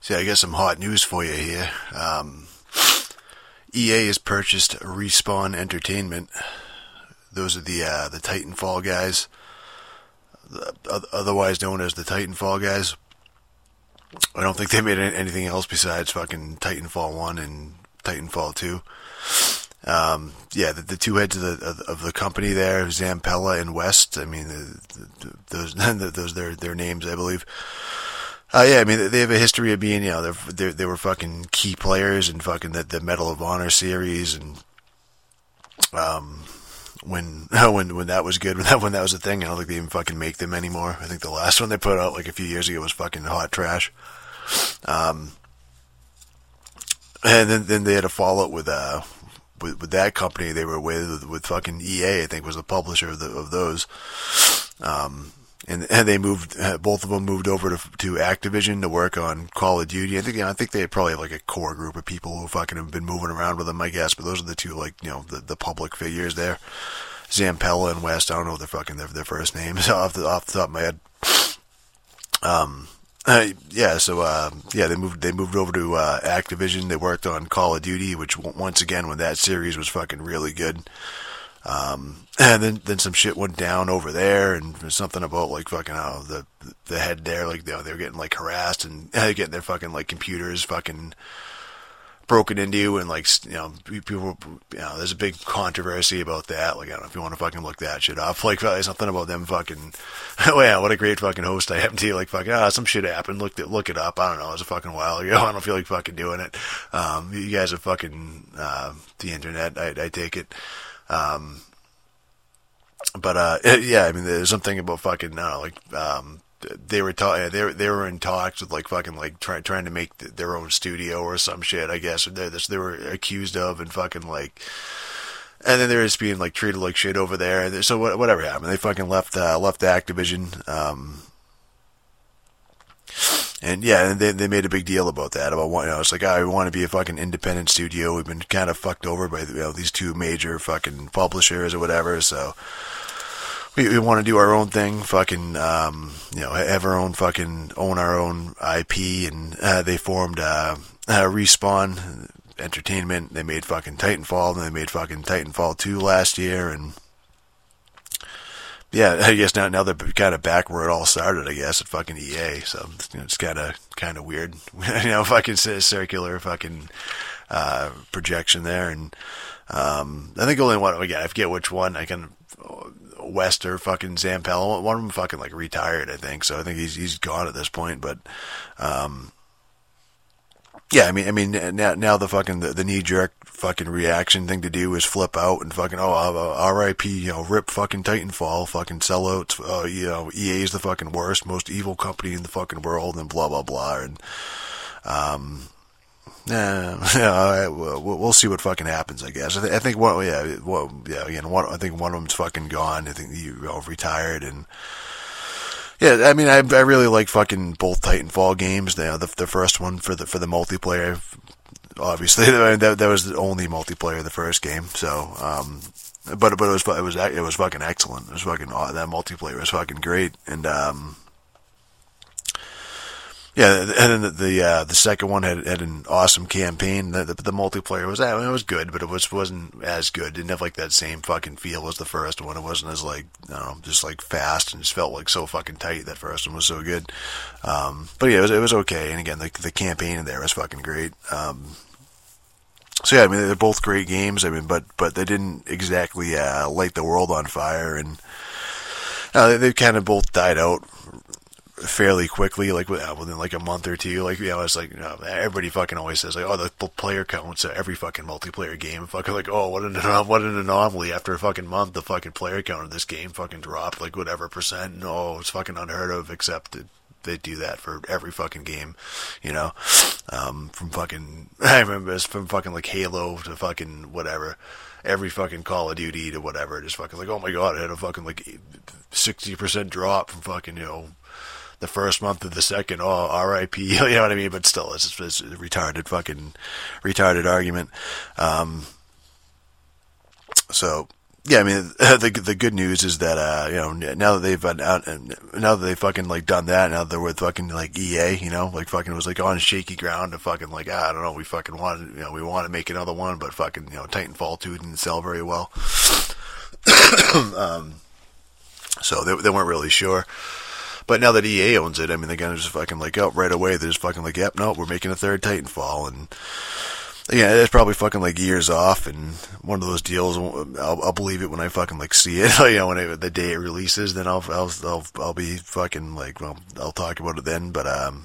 So I got some hot news for you here. Um, E A has purchased Respawn Entertainment. Those are the uh, the Titanfall guys, otherwise known as the Titanfall guys. I don't think they made anything else besides fucking Titanfall one and Titanfall two. Um, yeah, the, the two heads of the of, of the company there, Zampella and West. I mean, the, the, those those their their names, I believe. Uh, yeah, I mean, they have a history of being, you know, they're, they're, they were fucking key players in fucking the, the Medal of Honor series, and um, when when when that was good, when that when that was a thing, I don't think they even fucking make them anymore. I think the last one they put out like a few years ago was fucking hot trash. Um, and then then they had a fallout with uh with, with that company they were with with fucking E A, I think was the publisher of the, of those. Um. And, and they moved, both of them moved over to to Activision to work on Call of Duty. I think, you know, I think they probably have like a core group of people who fucking have been moving around with them, I guess. But those are the two, like, you know, the, the public figures there. Zampella and West. I don't know their fucking their, their first names off the off the top of my head. Um, uh, yeah. So uh, yeah, they moved they moved over to uh, Activision. They worked on Call of Duty, which once again, when that series was fucking really good. Um, and then, then some shit went down over there, and there's something about, like, fucking, oh, the, the head there, like, you know, they were getting, like, harassed, and uh, getting their fucking, like, computers fucking broken into, and, like, you know, people, you know, there's a big controversy about that, like, I don't know if you want to fucking look that shit up, like, something about them fucking, oh, yeah, what a great fucking host I happen to, like, fucking, ah, some shit happened, look it, look it up, I don't know, it was a fucking while ago, I don't feel like fucking doing it. Um, you guys are fucking, uh, the internet, I, I take it. Um, but, uh, yeah, I mean, there's something about fucking, I don't know, like, um, they were ta- they were, they were in talks with, like, fucking, like, trying, trying to make th- their own studio or some shit, I guess, or they, they were accused of, and fucking, like, and then they were just being, like, treated like shit over there, and so whatever happened, they fucking left, uh, left Activision, um, and yeah, and they they made a big deal about that. About you know, it's like, oh, we want to be a fucking independent studio. We've been kind of fucked over by you know these two major fucking publishers or whatever. So we we want to do our own thing. Fucking um, you know, have our own fucking own our own I P. And uh, they formed uh, uh, Respawn Entertainment. They made fucking Titanfall, and they made fucking Titanfall two last year, and. Yeah, I guess now now they're kind of back where it all started, I guess, at fucking E A, so you know, it's kind of kind of weird. You know, fucking circular fucking uh, projection there, and um, I think only one, again, I forget which one, I can, West or fucking Zampella, one of them fucking, like, retired, I think, so I think he's he's gone at this point, but, um, yeah, I mean, I mean, now, now the fucking, the, the knee-jerk fucking reaction thing to do is flip out and fucking, oh, uh, R I P, you know, rip fucking Titanfall, fucking sellouts, uh, you know, E A is the fucking worst, most evil company in the fucking world, and blah, blah, blah, and, um, yeah, yeah, we'll, we'll see what fucking happens, I guess. I, th- I think, one, yeah, well, yeah, again, one, I think one of them's fucking gone, I think, you know, retired, and, yeah, I mean, I I really like fucking both Titanfall games. You know, the the first one for the for the multiplayer, obviously that that was the only multiplayer the first game. So, um, but but it was it was it was fucking excellent. It was fucking that multiplayer was fucking great, and um, yeah, and then the the, uh, the second one had had an awesome campaign. The, the, the multiplayer was I mean, it was good, but it was wasn't as good. It didn't have like that same fucking feel as the first one. It wasn't as like I don't know, just like fast, and just felt like so fucking tight. That first one was so good. Um, but yeah, it was it was okay. And again, the the campaign in there was fucking great. Um, so yeah, I mean they're both great games. I mean, but but they didn't exactly uh, light the world on fire, and uh, they, they kind of both died out fairly quickly, like within like a month or two. Like, you know, it's like, you know, everybody fucking always says like, oh, the player counts at every fucking multiplayer game. Fucking like, oh, what an what an anomaly. After a fucking month, the fucking player count of this game fucking dropped like whatever percent. No, it's fucking unheard of. Except that they do that for every fucking game, you know. Um, from fucking I remember it's from fucking like Halo to fucking whatever. Every fucking Call of Duty to whatever. Just fucking like, oh my god, it had a fucking like sixty percent drop from fucking, you know, the first month of the second, oh, R I P, you know what I mean? But still, it's, it's a retarded fucking, retarded argument. Um, so, yeah, I mean, the the good news is that uh, you know, now that they've been out, now that they fucking like done that, now they're with fucking like E A, you know, like fucking was like on shaky ground to fucking like ah, I don't know, we fucking wanted, you know, we want to make another one, but fucking you know, Titanfall two didn't sell very well, um, so they they weren't really sure. But now that E A owns it, I mean, they're gonna just fucking like up oh, right away. They're just fucking like, yep, no, we're making a third Titanfall, and yeah, it's probably fucking like years off, and one of those deals. I'll, I'll believe it when I fucking like see it. You know, when I, the day it releases, then I'll I'll I'll I'll be fucking like, well, I'll talk about it then. But um,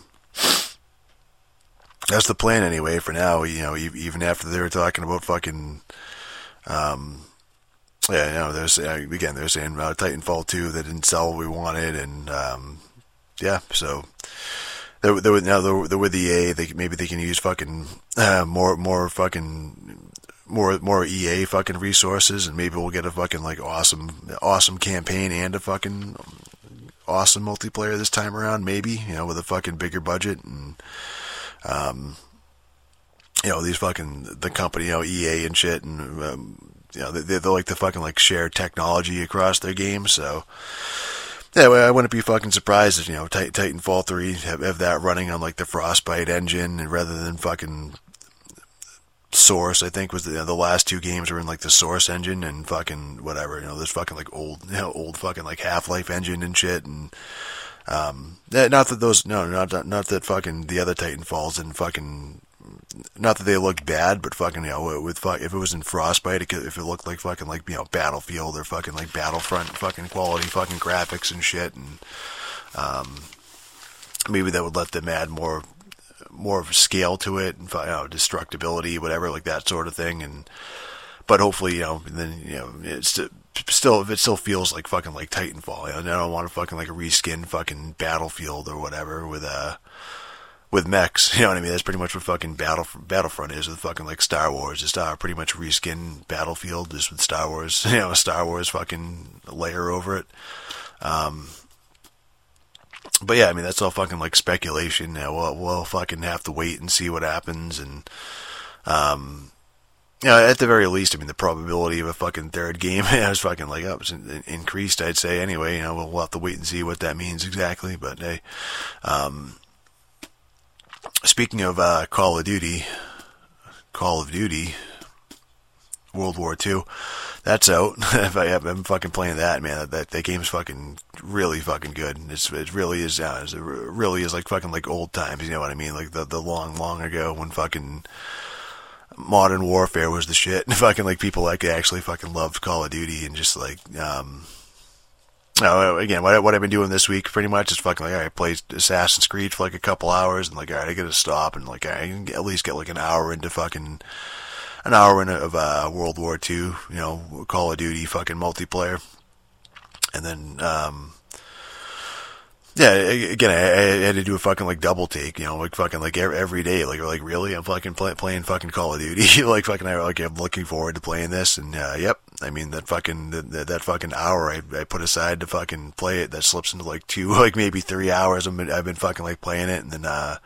that's the plan anyway for now. You know, even after they were talking about fucking um. Yeah, you know, there's again they're saying uh, Titanfall two that didn't sell what we wanted, and um, yeah, so they're, they're now they're, they're with E A. They maybe they can use fucking uh, more more fucking more more E A fucking resources, and maybe we'll get a fucking like awesome awesome campaign and a fucking awesome multiplayer this time around. Maybe, you know, with a fucking bigger budget, and um, you know, these fucking the company, you know, E A and shit, and um, you know, they, they like to fucking like share technology across their games, so yeah, well, I wouldn't be fucking surprised if, you know, Titan, Titanfall three have, have that running on like the Frostbite engine, and rather than fucking Source. I think was the, you know, the last two games were in like the Source engine and fucking whatever, you know, this fucking like old, you know, old fucking like Half-Life engine and shit, and um, not that those, no, not not that fucking the other Titanfalls and fucking. Not that they looked bad, but fucking, you know, with fuck, if it was in Frostbite, it could, if it looked like fucking like, you know, Battlefield or fucking like Battlefront fucking quality fucking graphics and shit, and um, maybe that would let them add more more of a scale to it, and, you know, destructibility, whatever, like that sort of thing, and but hopefully, you know, then, you know, it's still, if it still feels like fucking like Titanfall, you know, I don't want to fucking like reskin fucking Battlefield or whatever with a uh, with mechs, you know what I mean? That's pretty much what fucking Battle Battlefront is with fucking like Star Wars. It's uh, pretty much reskin Battlefield just with Star Wars, you know, a Star Wars fucking layer over it. Um, but yeah, I mean, that's all fucking like speculation. Now we'll, we'll fucking have to wait and see what happens, and um, you know, at the very least, I mean, the probability of a fucking third game is fucking like up, oh, increased, I'd say. Anyway, you know, we'll, we'll have to wait and see what that means exactly. But hey, um. Speaking of uh, Call of Duty, Call of Duty, World War Two, that's out. If I have, I'm fucking playing that, man. That, that that game's fucking really fucking good. It's it really is. Uh, it really is like fucking like old times. You know what I mean? Like the the long long ago when fucking Modern Warfare was the shit. And fucking like people like actually fucking loved Call of Duty, and just like um. No, again, what, I, what I've been doing this week pretty much is fucking like, all right, I play Assassin's Creed for like a couple hours, and like, all right, I gotta stop, and like, all right, I can at least get like an hour into fucking, an hour into of uh, World War Two, you know, Call of Duty fucking multiplayer. And then, um, yeah, again, I, I had to do a fucking like double take, you know, like fucking like every, every day, like, like really, I'm fucking play, playing fucking Call of Duty, like fucking, I like, I'm looking forward to playing this, and uh, yep. I mean, that fucking, that, that fucking hour I, I put aside to fucking play it, that slips into like two, like maybe three hours. I've been, I've been fucking like playing it, and then, uh,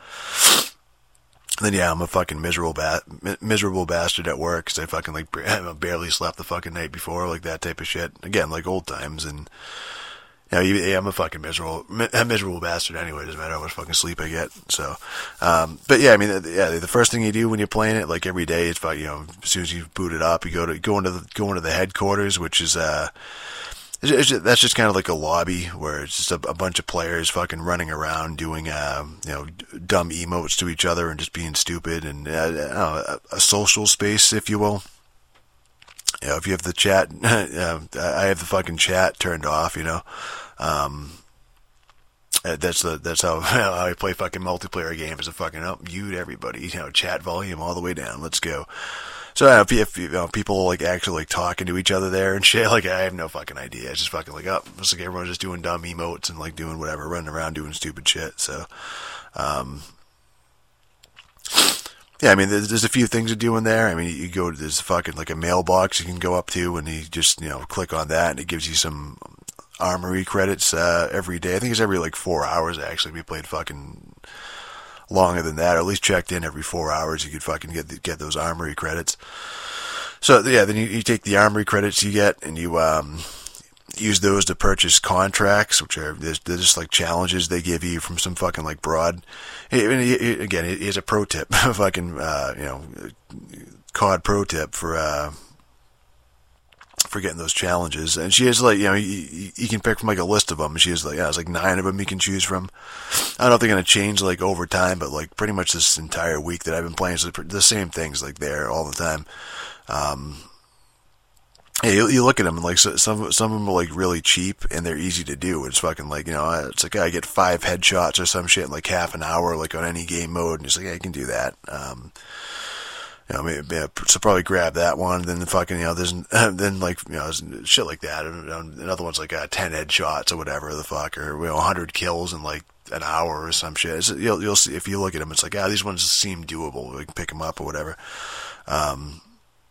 then yeah, I'm a fucking miserable ba- miserable bastard at work, because I fucking like, I barely slept the fucking night before, like that type of shit. Again, like old times, and, you know, yeah, I'm a fucking miserable, a miserable bastard anyway. It doesn't matter how much fucking sleep I get. So, um, but yeah, I mean, yeah, the first thing you do when you're playing it, like every day, is you know, as soon as you boot it up, you go to go into the go into the headquarters, which is uh, it's, it's just, that's just kind of like a lobby where it's just a, a bunch of players fucking running around doing uh, you know, dumb emotes to each other and just being stupid, and uh, I don't know, a, a social space, if you will. You know, if you have the chat, uh, I have the fucking chat turned off, you know. Um, that's the that's how, how I play fucking multiplayer games. I fucking oh, mute everybody, you know, chat volume all the way down. Let's go. So uh, if, if you know, people like actually like talking to each other there and shit, like I have no fucking idea. It's just fucking like up. Oh, it's like everyone's just doing dumb emotes and like doing whatever, running around doing stupid shit. So, um. Yeah, I mean, there's, there's a few things to do in there. I mean, you go to, there's fucking like a mailbox you can go up to, and you just, you know, click on that, and it gives you some armory credits uh, every day. I think it's every like four hours, actually. We played fucking longer than that, or at least checked in every four hours. You could fucking get the, get those armory credits. So yeah, then you, you take the armory credits you get, and you um, use those to purchase contracts, which are they're just like challenges they give you from some fucking like broad. Again, here's a pro tip, fucking uh, you know, C O D pro tip for uh, for getting those challenges. And she has like, you know, you, you can pick from like a list of them. And she has like, yeah, it's like nine of them you can choose from. I don't know if they're gonna change like over time, but like pretty much this entire week that I've been playing, so the same things like there all the time. Um, yeah, you, you look at them and like so, some some of them are like really cheap and they're easy to do. It's fucking like, you know, it's like I get five headshots or some shit in like half an hour, like on any game mode, and it's like yeah, I can do that. Um, you know, maybe, yeah, so probably grab that one. Then the fucking, you know, there's then like, you know, shit like that. And another one's like uh, ten headshots or whatever the fuck, or you know, one hundred kills in like an hour or some shit. It's, you'll you'll see if you look at them, it's like ah, these ones seem doable. We can pick them up or whatever. Um.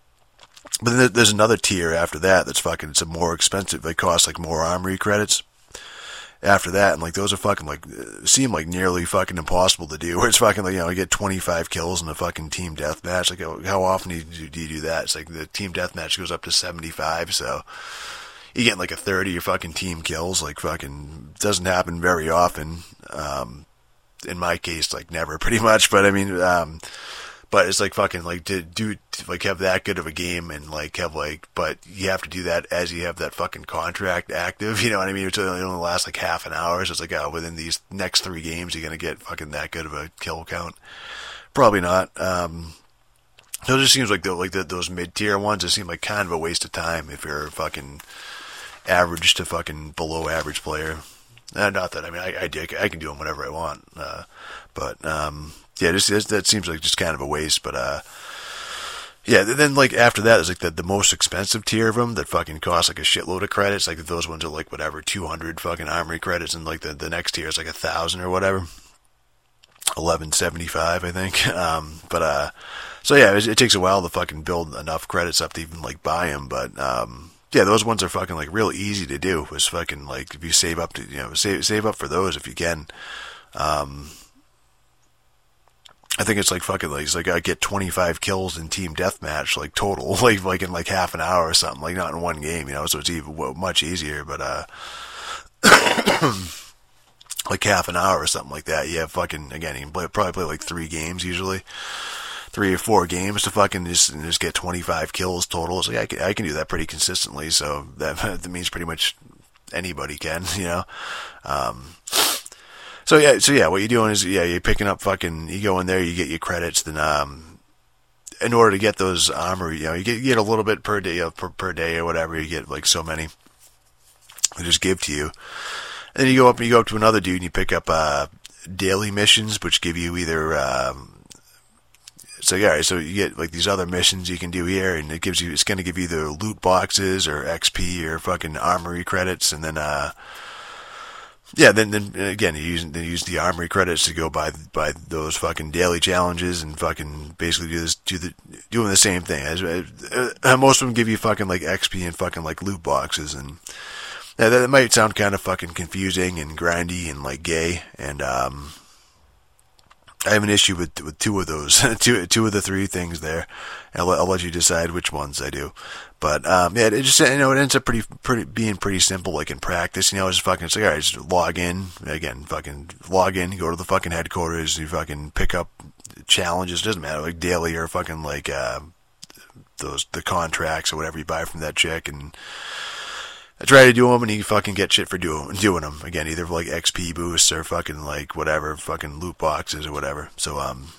But then there's another tier after that that's fucking, it's a more expensive, they cost like more armory credits after that, and like those are fucking like, seem like nearly fucking impossible to do, where it's fucking like, you know, you get twenty-five kills in a fucking team deathmatch. Like how, how often do you, do you do that? It's like the team deathmatch goes up to seventy-five, so you get like a third of your fucking team kills, like fucking, doesn't happen very often. Um, in my case, like never pretty much, but I mean, um, but it's like fucking like to do to like have that good of a game and like have like, but you have to do that as you have that fucking contract active. You know what I mean? It only lasts like half an hour. So it's like, oh, within these next three games, you're gonna get fucking that good of a kill count? Probably not. Um, so it just seems like the, like the, those mid tier ones, it seem like kind of a waste of time if you're a fucking average to fucking below average player. Uh, not that I mean I I, do, I can do them whenever I want, uh, but um. Yeah, just, just that seems like just kind of a waste, but uh, yeah. Then like after that is like the the most expensive tier of them that fucking cost like a shitload of credits. Like those ones are like whatever two hundred fucking armory credits, and like the, the next tier is like a thousand or whatever, eleven seventy five I think. Um, but uh, so yeah, it, it takes a while to fucking build enough credits up to even like buy them, but um. Yeah, those ones are fucking like real easy to do. It's fucking like if you save up to you know save save up for those if you can. Um. I think it's like fucking like, it's like I get twenty-five kills in team deathmatch, like total, like, like in like half an hour or something, like not in one game, you know, so it's even well, much easier, but, uh, like half an hour or something like that. You have fucking, again, you can play, probably play like three games usually, three or four games to fucking just, just get twenty-five kills total. So like I can, I can do that pretty consistently, so that, that means pretty much anybody can, you know, um, So yeah, so yeah, what you're doing is, yeah, you're picking up fucking, you go in there, you get your credits, then, um, in order to get those armory, you know, you get, you get a little bit per day, uh, per, per day or whatever, you get like so many, they just give to you. And then you go up, you go up to another dude and you pick up, uh, daily missions, which give you either, um, so yeah, so you get like these other missions you can do here, and it gives you, it's gonna give you either loot boxes or X P or fucking armory credits, and then, uh, yeah, then then again, you use you use the armory credits to go by by those fucking daily challenges and fucking basically do this do the doing the same thing. As uh, most of them give you fucking like X P and fucking like loot boxes, and yeah, that might sound kind of fucking confusing and grindy and like gay. And um, I have an issue with with two of those, two two of the three things there. I'll, I'll let you decide which ones I do. But, um, yeah, it just, you know, it ends up pretty, pretty, being pretty simple, like in practice, you know, it's fucking, it's like, alright, just log in, again, fucking log in, go to the fucking headquarters, you fucking pick up challenges, doesn't matter, like daily or fucking like, uh, those, the contracts or whatever you buy from that chick, and I try to do them, and you fucking get shit for doing, doing them, again, either like X P boosts or fucking like whatever, fucking loot boxes or whatever, so, um,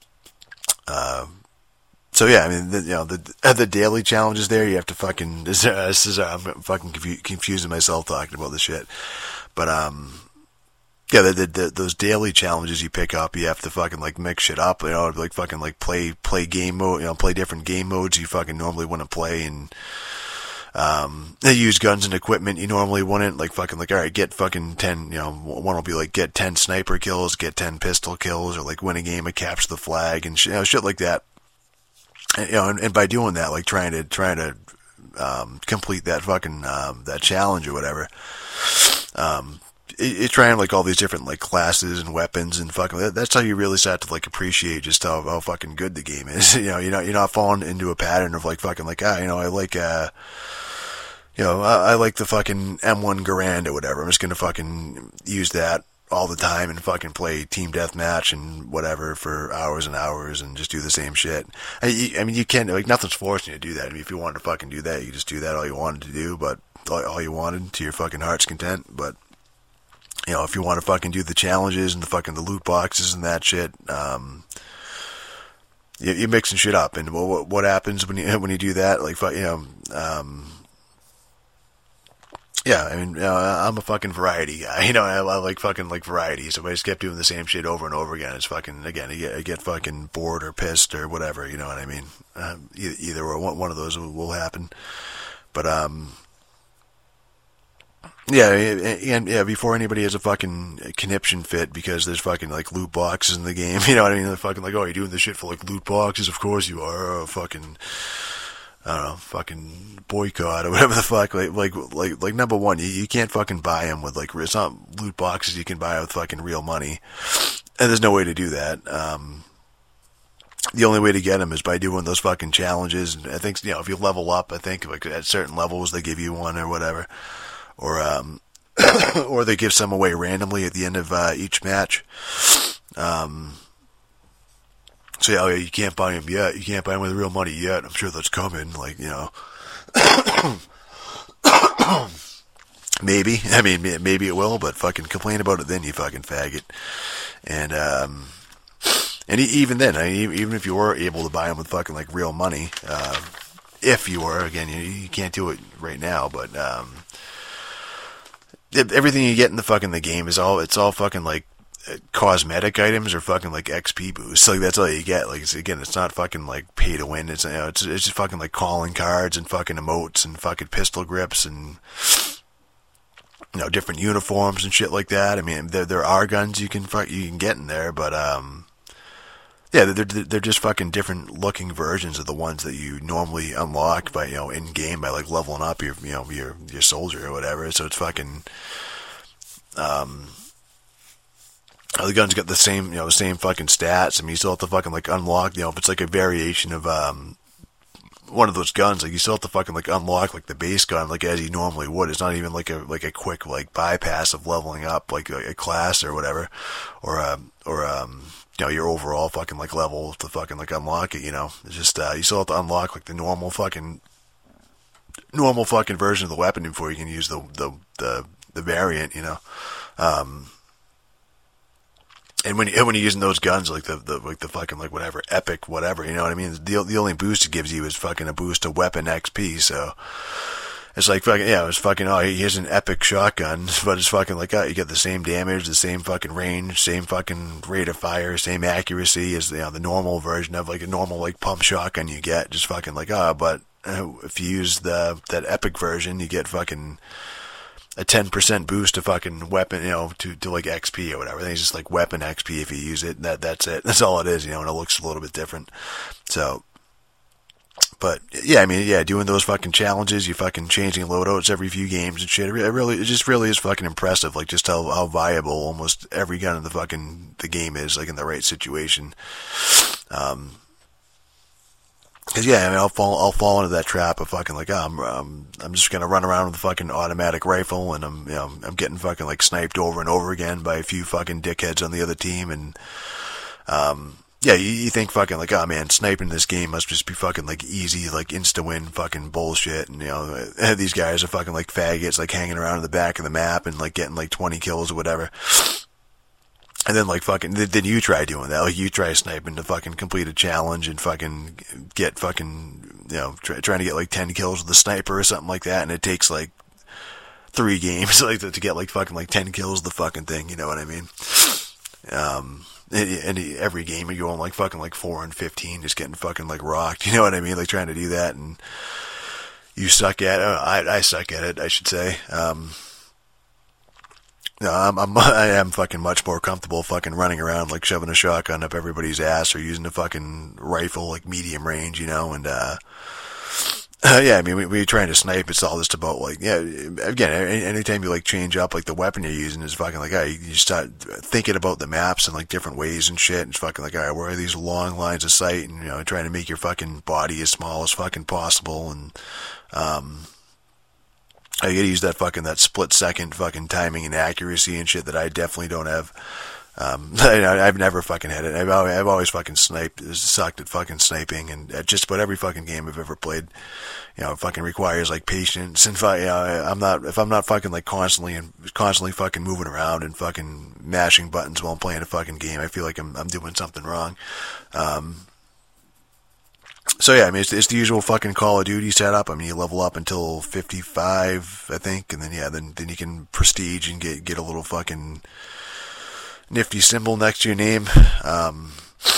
uh, So yeah, I mean, the, you know, the the daily challenges there, you have to fucking, this, uh, this is, uh, I'm fucking confu- confusing myself talking about this shit, but, um, yeah, the, the, the, those daily challenges you pick up, you have to fucking, like, mix shit up, you know, like, fucking, like, play, play game mode, you know, play different game modes you fucking normally want to play, and, um, they use guns and equipment you normally wouldn't, like, fucking, like, alright, get fucking ten, you know, one will be like, get ten sniper kills, get ten pistol kills, or, like, win a game and capture the flag, and sh- you know, shit like that. You know, and, and by doing that, like trying to trying to um, complete that fucking um, that challenge or whatever, um, you're trying like all these different like classes and weapons and fucking. That, that's how you really start to like appreciate just how, how fucking good the game is. You know, you're not you're not falling into a pattern of like fucking like ah, you know, I like uh, you know, I, I like the fucking M one Garand or whatever. I'm just gonna fucking use that all the time and fucking play team deathmatch and whatever for hours and hours and just do the same shit. I, I mean, you can't like nothing's forcing you to do that. I mean, if you wanted to fucking do that, you just do that all you wanted to do, but all, all you wanted to your fucking heart's content, but. You know, if you want to fucking do the challenges and the fucking the loot boxes and that shit, um, you, you're mixing shit up. And what what happens when you when you do that? Like, you know, um, yeah. I mean, you know, I'm a fucking variety guy. You know, I, I like fucking like variety. So if I just kept doing the same shit over and over again, it's fucking again. I get, I get fucking bored or pissed or whatever. You know what I mean? Um, either, either or one, one of those will, will happen. But um. Yeah, and yeah, before anybody has a fucking conniption fit because there's fucking like loot boxes in the game, you know what I mean? They're fucking like, oh, you're doing this shit for like loot boxes? Of course you are. Oh, fucking, I don't know, fucking boycott or whatever the fuck. Like, like, like, like number one, you, you can't fucking buy them with like, it's not loot boxes you can buy with fucking real money. And there's no way to do that. Um, the only way to get them is by doing those fucking challenges. And I think, you know, if you level up, I think like at certain levels they give you one or whatever. Or um, or they give some away randomly at the end of uh, each match. Um, so yeah, oh, yeah, you can't buy them yet. You can't buy them with real money yet. I'm sure that's coming. Like, you know, maybe. I mean, maybe it will, but fucking complain about it then, you fucking faggot. And um, and even then, I mean, even if you were able to buy them with fucking like real money, uh, if you were, again, you, you can't do it right now, but um. Everything you get in the fucking the game is all, it's all fucking like cosmetic items or fucking like X P boosts. Like that's all you get. Like, it's, again, it's not fucking like pay to win. It's, you know, it's, it's just fucking like calling cards and fucking emotes and fucking pistol grips and, you know, different uniforms and shit like that. I mean, there, there are guns you can fuck, you can get in there, but, um, yeah, they're, they're just fucking different looking versions of the ones that you normally unlock by, you know, in game by like leveling up your, you know, your, your soldier or whatever. So it's fucking, um, the gun's got the same, you know, the same fucking stats. I mean, you still have to fucking like unlock, you know, if it's like a variation of, um, one of those guns, like you still have to fucking like unlock like the base gun, like as you normally would. It's not even like a, like a quick like bypass of leveling up like a, a class or whatever, or, um, or, um, you know, your overall fucking like level to fucking like unlock it, you know. It's just, uh, you still have to unlock like the normal fucking, normal fucking version of the weapon before you can use the, the, the, the variant, you know. Um, and when, when you're using those guns, like the, the, like the fucking like whatever, epic, whatever, you know what I mean? The, the only boost it gives you is fucking a boost to weapon X P, so. It's like fucking, yeah, it's fucking, oh, here's an epic shotgun, but it's fucking like, oh, you get the same damage, the same fucking range, same fucking rate of fire, same accuracy as, you know, the normal version of like a normal like pump shotgun you get, just fucking like, ah, oh, but uh, if you use the, that epic version, you get fucking a ten percent boost to fucking weapon, you know, to, to like X P or whatever. I think it's just like weapon X P if you use it, that, that's it. That's all it is, you know, and it looks a little bit different. So, but yeah, I mean, yeah, doing those fucking challenges, you fucking changing loadouts every few games and shit. It really, it just really is fucking impressive. Like just how, how viable almost every gun in the fucking the game is, like in the right situation. Um, cause yeah, I mean, I'll fall, I'll fall into that trap of fucking like, oh, I'm, um, I'm just gonna run around with a fucking automatic rifle, and I'm, you know, I'm getting fucking like sniped over and over again by a few fucking dickheads on the other team, and um. Yeah, you, you think fucking like, oh man, sniping this game must just be fucking like easy, like insta-win fucking bullshit, and you know, these guys are fucking like faggots, like hanging around in the back of the map and like getting like twenty kills or whatever. And then like fucking, then you try doing that, like you try sniping to fucking complete a challenge and fucking get fucking, you know, try, trying to get like ten kills with a sniper or something like that, and it takes like three games like to, to get like fucking like ten kills with the fucking thing, you know what I mean? Um... And every game you're going like fucking like four and fifteen, just getting fucking like rocked. You know what I mean? Like trying to do that, and you suck at it. I I suck at it, I should say. Um, no, I'm I'm I am fucking much more comfortable fucking running around like shoving a shotgun up everybody's ass or using a fucking rifle like medium range, you know, and uh, Uh, yeah, I mean, when you're trying to snipe, it's all just about, like, yeah, again, anytime you, like, change up, like, the weapon you're using is fucking, like, all right, you start thinking about the maps and, like, different ways and shit, and it's fucking, like, all right, where are these long lines of sight, and, you know, trying to make your fucking body as small as fucking possible, and, um, I gotta use that fucking, that split second fucking timing and accuracy and shit that I definitely don't have. Um, I've never fucking had it. I've always, I've always fucking sniped, sucked at fucking sniping, and at just about every fucking game I've ever played, you know, it fucking requires, like, patience, and, you know, I'm not, if I'm not fucking, like, constantly and constantly fucking moving around and fucking mashing buttons while I'm playing a fucking game, I feel like I'm, I'm doing something wrong. Um, so yeah, I mean, it's, it's the usual fucking Call of Duty setup. I mean, you level up until fifty-five, I think, and then, yeah, then, then you can prestige and get, get a little fucking nifty symbol next to your name, um,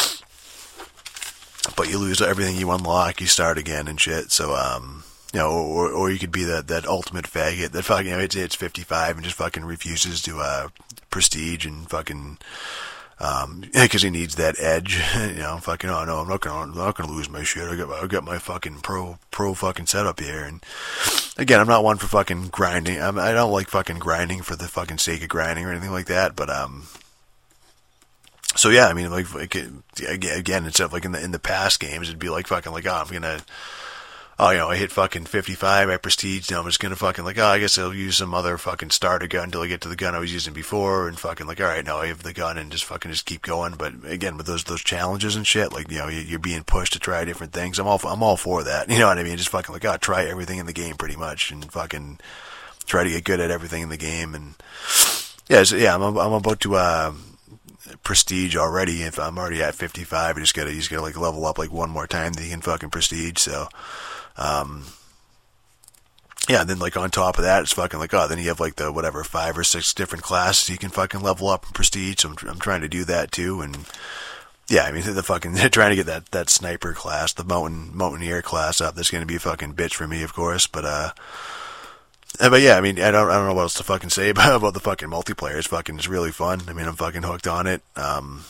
but you lose everything you unlock, you start again and shit, so, um, you know, or, or you could be that, that ultimate faggot that fucking, you know, it's, it's fifty-five and just fucking refuses to, uh, prestige and fucking, um, because he needs that edge, you know, fucking, oh no, I'm not gonna, I'm not gonna lose my shit, I got my, I got my fucking pro, pro fucking setup here, and, again, I'm not one for fucking grinding, I'm, I don't like fucking grinding for the fucking sake of grinding or anything like that, but, um, so yeah, I mean, like, like again, instead of like in the in the past games, it'd be like fucking like, oh, I'm gonna, oh, you know, I hit fucking fifty-five, I prestige, now I'm just gonna fucking like, oh, I guess I'll use some other fucking starter gun until I get to the gun I was using before, and fucking like, all right, now I have the gun, and just fucking just keep going. But again, with those those challenges and shit, like, you know, you're being pushed to try different things. I'm all I'm all for that. You know what I mean? Just fucking like, oh, try everything in the game pretty much, and fucking try to get good at everything in the game. And yeah, so, yeah, I'm I'm about to. Uh, prestige already. If I'm already at fifty-five, I just gotta, you just gotta like level up like one more time, then you can fucking prestige. So, um, yeah, and then like on top of that, it's fucking like, oh, then you have like the whatever five or six different classes you can fucking level up and prestige. So I'm, I'm trying to do that too, and yeah, I mean the fucking trying to get that that sniper class, the mountain mountaineer class up. That's gonna be a fucking bitch for me, of course, but uh. But yeah, I mean, I don't, I don't know what else to fucking say about, about the fucking multiplayer. It's fucking, it's really fun. I mean, I'm fucking hooked on it. Um,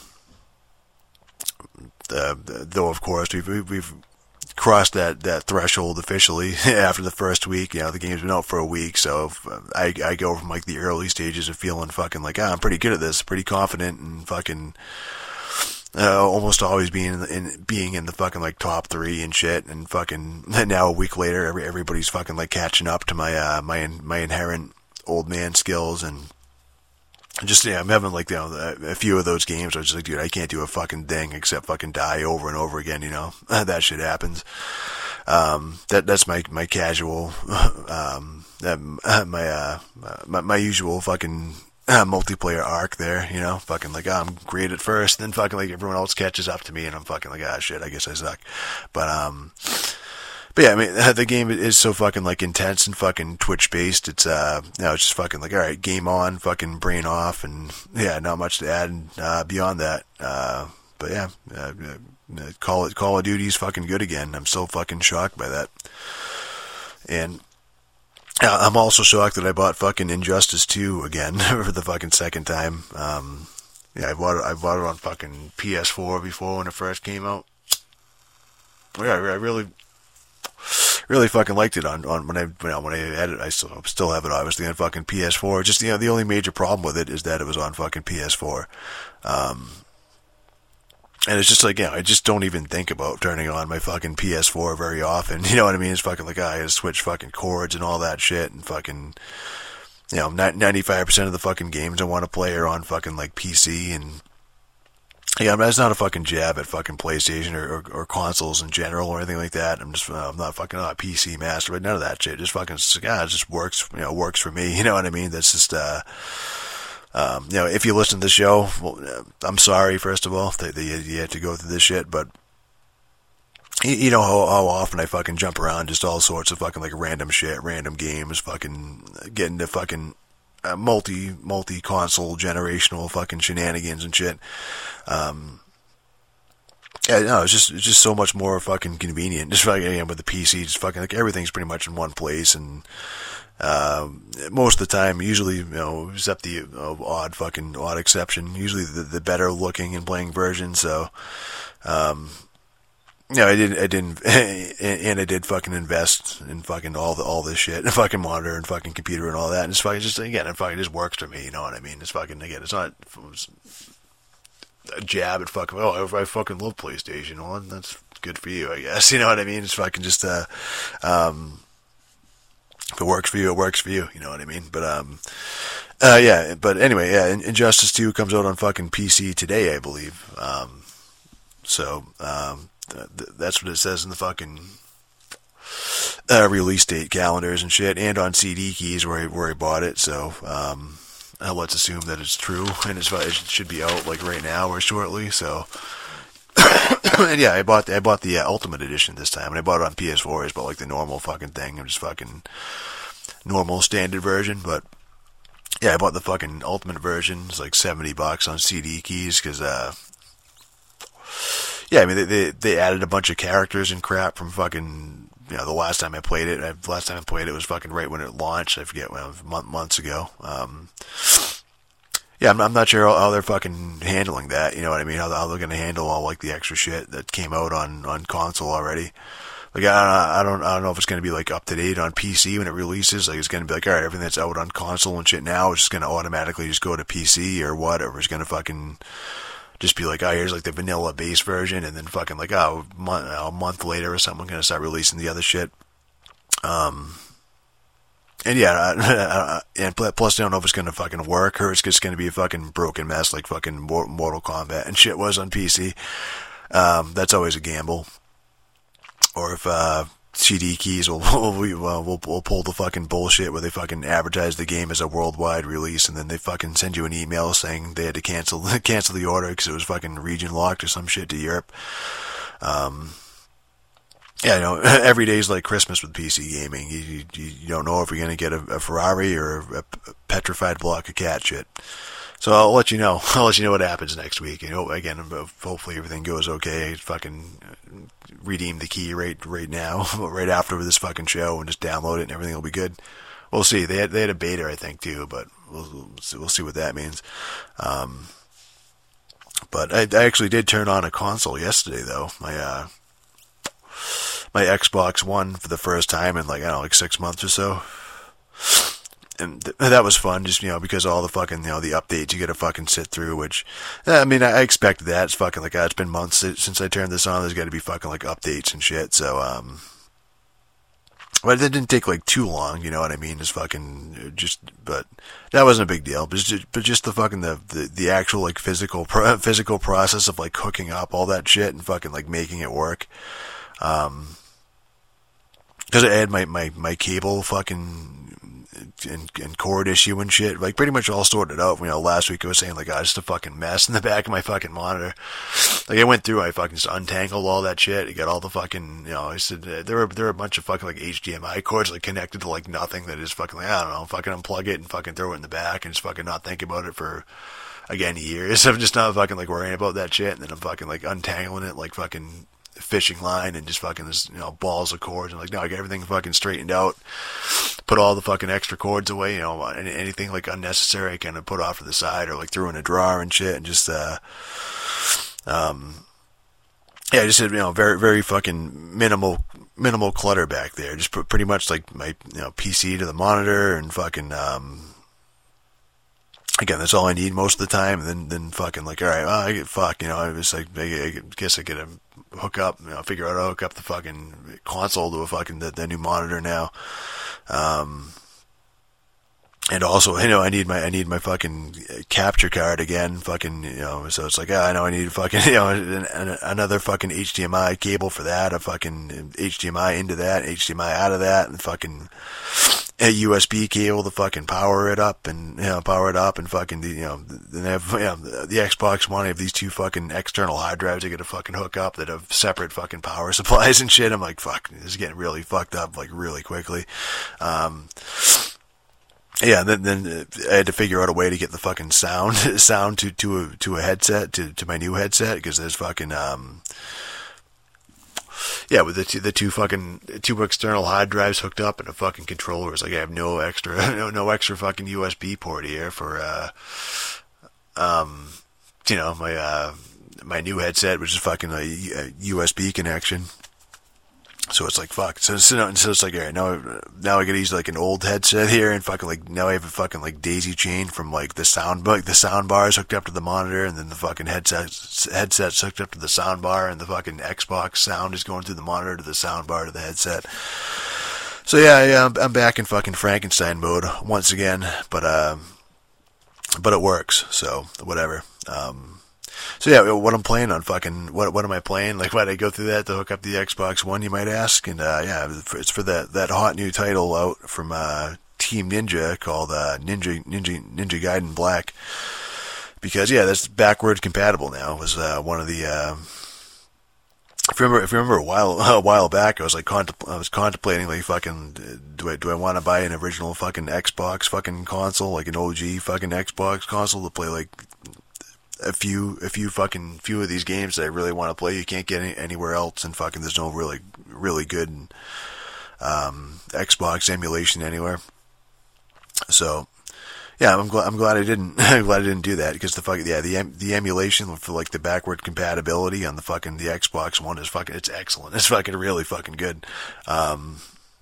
the, the, though of course we've, we've crossed that, that threshold officially after the first week. You know, the game's been out for a week, so if, I, I go from like the early stages of feeling fucking like, ah, I'm pretty good at this, pretty confident, and fucking, Uh, almost always being in, the, in being in the fucking like top three and shit, and fucking now a week later, every, everybody's fucking like catching up to my uh, my my inherent old man skills, and just yeah, I'm having like, you know, a, a few of those games where I'm just like, dude, I can't do a fucking thing except fucking die over and over again, you know. That shit happens. Um, that that's my my casual, um, uh, my uh my my usual fucking. Uh, multiplayer arc there, you know, fucking like, oh, I'm great at first, then fucking like everyone else catches up to me, and I'm fucking like, ah, shit, I guess I suck. But, um, but yeah, I mean, the game is so fucking like intense and fucking Twitch based. It's, uh, you know, it's just fucking like, alright, game on, fucking brain off, and yeah, not much to add, uh, beyond that. Uh, but yeah, uh, uh, Call it, Call of Duty's fucking good again. I'm so fucking shocked by that. And, I'm also shocked that I bought fucking Injustice two again for the fucking second time. Um, yeah, I bought it. I bought it on fucking P S four before when it first came out. Yeah, I really, really fucking liked it on, on when I you know, when I had it. I still still have it obviously on fucking P S four. Just, you know, the only major problem with it is that it was on fucking P S four. Um, And it's just like, you know, I just don't even think about turning on my fucking P S four very often. You know what I mean? It's fucking like, I gotta switch fucking cords and all that shit, and fucking, you know, ninety-five percent of the fucking games I want to play are on fucking like P C, and yeah, I mean, that's not a fucking jab at fucking PlayStation or, or, or consoles in general or anything like that. I'm just, I'm not fucking not a P C master, but none of that shit. Just fucking, yeah, it just works, you know, works for me. You know what I mean? That's just, uh, Um, you know, if you listen to the show, well, I'm sorry, first of all, that, that you, you had to go through this shit, but you, you know how, how often I fucking jump around just all sorts of fucking like random shit, random games, fucking getting to fucking uh, multi, multi-console generational fucking shenanigans and shit. Um, yeah, no, it's just, it's just so much more fucking convenient. Just fucking, again, with the P C, just fucking like everything's pretty much in one place, and Uh, most of the time, usually, you know, except the uh, odd fucking odd exception, usually the, the better looking and playing version. So, um, Yeah, I didn't, I didn't, and I did fucking invest in fucking all the, all this shit, and fucking monitor and fucking computer and all that, and it's fucking just, again, it fucking just works for me, you know what I mean? It's fucking, again, it's not a jab at fucking, oh, I fucking love PlayStation, well, that's good for you, I guess, you know what I mean? It's fucking just, uh, um, if it works for you, it works for you, you know what I mean? But, um, uh, yeah, but anyway, yeah, Injustice two comes out on fucking P C today, I believe, um, so, um, that's what it says in the fucking uh, release date calendars and shit, and on C D keys where I, where I bought it. So um, let's assume that it's true, and it's, it should be out like right now or shortly. So and yeah, I bought the, I bought the uh, Ultimate Edition this time, and I bought it on P S four. It's about like the normal fucking thing, and just fucking normal standard version. But yeah, I bought the fucking Ultimate version. It's like seventy bucks on C D keys because. Uh, Yeah, I mean, they, they they added a bunch of characters and crap from fucking, you know, the last time I played it. I, the last time I played it was fucking right when it launched. I forget when, it was month, months ago. Um, yeah, I'm, I'm not sure how, how they're fucking handling that. You know what I mean? How, how they're going to handle all like the extra shit that came out on, on console already. Like I, I don't I don't know if it's going to be like up to date on P C when it releases. Like it's going to be like, all right, everything that's out on console and shit now is just going to automatically just go to P C or what, or it's going to fucking just be like, oh, here's like the vanilla base version, and then fucking like, oh, month, a month later or something, we're going to start releasing the other shit. Um, and yeah, and plus I don't know if it's going to fucking work, or it's just going to be a fucking broken mess like fucking Mortal Kombat and shit was on P C. Um, that's always a gamble. Or if, uh, C D keys will we'll, we'll we'll pull the fucking bullshit where they fucking advertise the game as a worldwide release, and then they fucking send you an email saying they had to cancel cancel the order because it was fucking region locked or some shit to Europe. Um, yeah, you know, every day's like Christmas with P C gaming. You you, you don't know if you're gonna get a, a Ferrari or a, a petrified block of cat shit. So I'll let you know. I'll let you know what happens next week. You know, again, hopefully everything goes okay. Fucking redeem the key right right now, right after this fucking show, and just download it, and everything will be good. We'll see. They had they had a beta, I think, too, but we'll we'll see, we'll see what that means. Um, but I, I actually did turn on a console yesterday, though. My uh, my Xbox One for the first time in like I don't know, like six months or so. And th- that was fun, just, you know, because all the fucking, you know, the updates you gotta fucking sit through, which, I mean, I expected that. It's fucking like, uh, it's been months since I turned this on. There's gotta be fucking, like, updates and shit, so, um, but it didn't take, like, too long, you know what I mean? It's fucking, just, but that wasn't a big deal. But just, but just the fucking, the, the, the actual, like, physical, pro- physical process of, like, hooking up all that shit and fucking, like, making it work. Um, cause I had my, my, my cable fucking, And, and cord issue and shit, like pretty much all sorted out. You know, last week I was saying like, oh, just a fucking mess in the back of my fucking monitor. Like I went through, I fucking just untangled all that shit. I got all the fucking, you know, I said uh, there were there were a bunch of fucking like H D M I cords like connected to like nothing that is fucking like I don't know, fucking unplug it and fucking throw it in the back and just fucking not think about it for again years. I'm just not fucking like worrying about that shit, and then I'm fucking like untangling it like fucking fishing line and just fucking this, you know, balls of cords, and like no, I got everything fucking straightened out, put all the fucking extra cords away, you know, anything like unnecessary I kind of put off to the side or like threw in a drawer and shit, and just uh um yeah, I just had, you know, very very fucking minimal minimal clutter back there. Just put pretty much like my, you know, P C to the monitor and fucking um again, that's all I need most of the time. And then, then fucking like, all right, well, I get fuck, you know, I was like, I, I guess I could hook up, you know, figure out how to hook up the fucking console to a fucking the, the new monitor now. Um, and also, you know, I need my I need my fucking capture card again, fucking, you know. So it's like, yeah, I know I need fucking, you know, an, an, another fucking H D M I cable for that, a fucking H D M I into that, H D M I out of that, and fucking a U S B cable to fucking power it up and, you know, power it up and fucking, you know, then they have, you know, the Xbox One, I have these two fucking external hard drives I gotta fucking hook up that have separate fucking power supplies and shit. I'm like, fuck, this is getting really fucked up, like, really quickly. Um, yeah, then, then I had to figure out a way to get the fucking sound, sound to, to a, to a headset, to, to my new headset, because there's fucking, um, yeah, with the two, the two fucking two external hard drives hooked up and a fucking controller. It's like I have no extra, no, no extra fucking U S B port here for, uh, um, you know, my uh, my new headset, which is fucking a, a U S B connection. So it's like, fuck. So, so, so it's like, all right, now, now I gotta use like an old headset here and fucking like, now I have a fucking like daisy chain from like the sound, like the sound bars hooked up to the monitor, and then the fucking headset, headset's hooked up to the sound bar, and the fucking Xbox sound is going through the monitor to the sound bar to the headset. So yeah, yeah, I'm, I'm back in fucking Frankenstein mode once again, but, um, but it works, so whatever. Um, So yeah, what I'm playing on fucking, what what am I playing? Like, why did I go through that to hook up the Xbox One, you might ask? And uh, yeah, it's for that, that hot new title out from uh, Team Ninja called uh, Ninja Ninja Ninja Gaiden Black. Because yeah, that's backward compatible now. It was uh, one of the. Uh, if you remember, if you remember a while a while back, I was like contempl- I was contemplating like fucking do I do I want to buy an original fucking Xbox fucking console, like an O G fucking Xbox console to play like. A few, a few fucking few of these games that I really want to play. You can't get any, anywhere else, and fucking there's no really, really good um, Xbox emulation anywhere. So, yeah, I'm glad. I'm glad I didn't. I'm glad I didn't do that because the fucking yeah, the the emulation for like the backward compatibility on the fucking the Xbox One is fucking. It's excellent. It's fucking really fucking good. Um,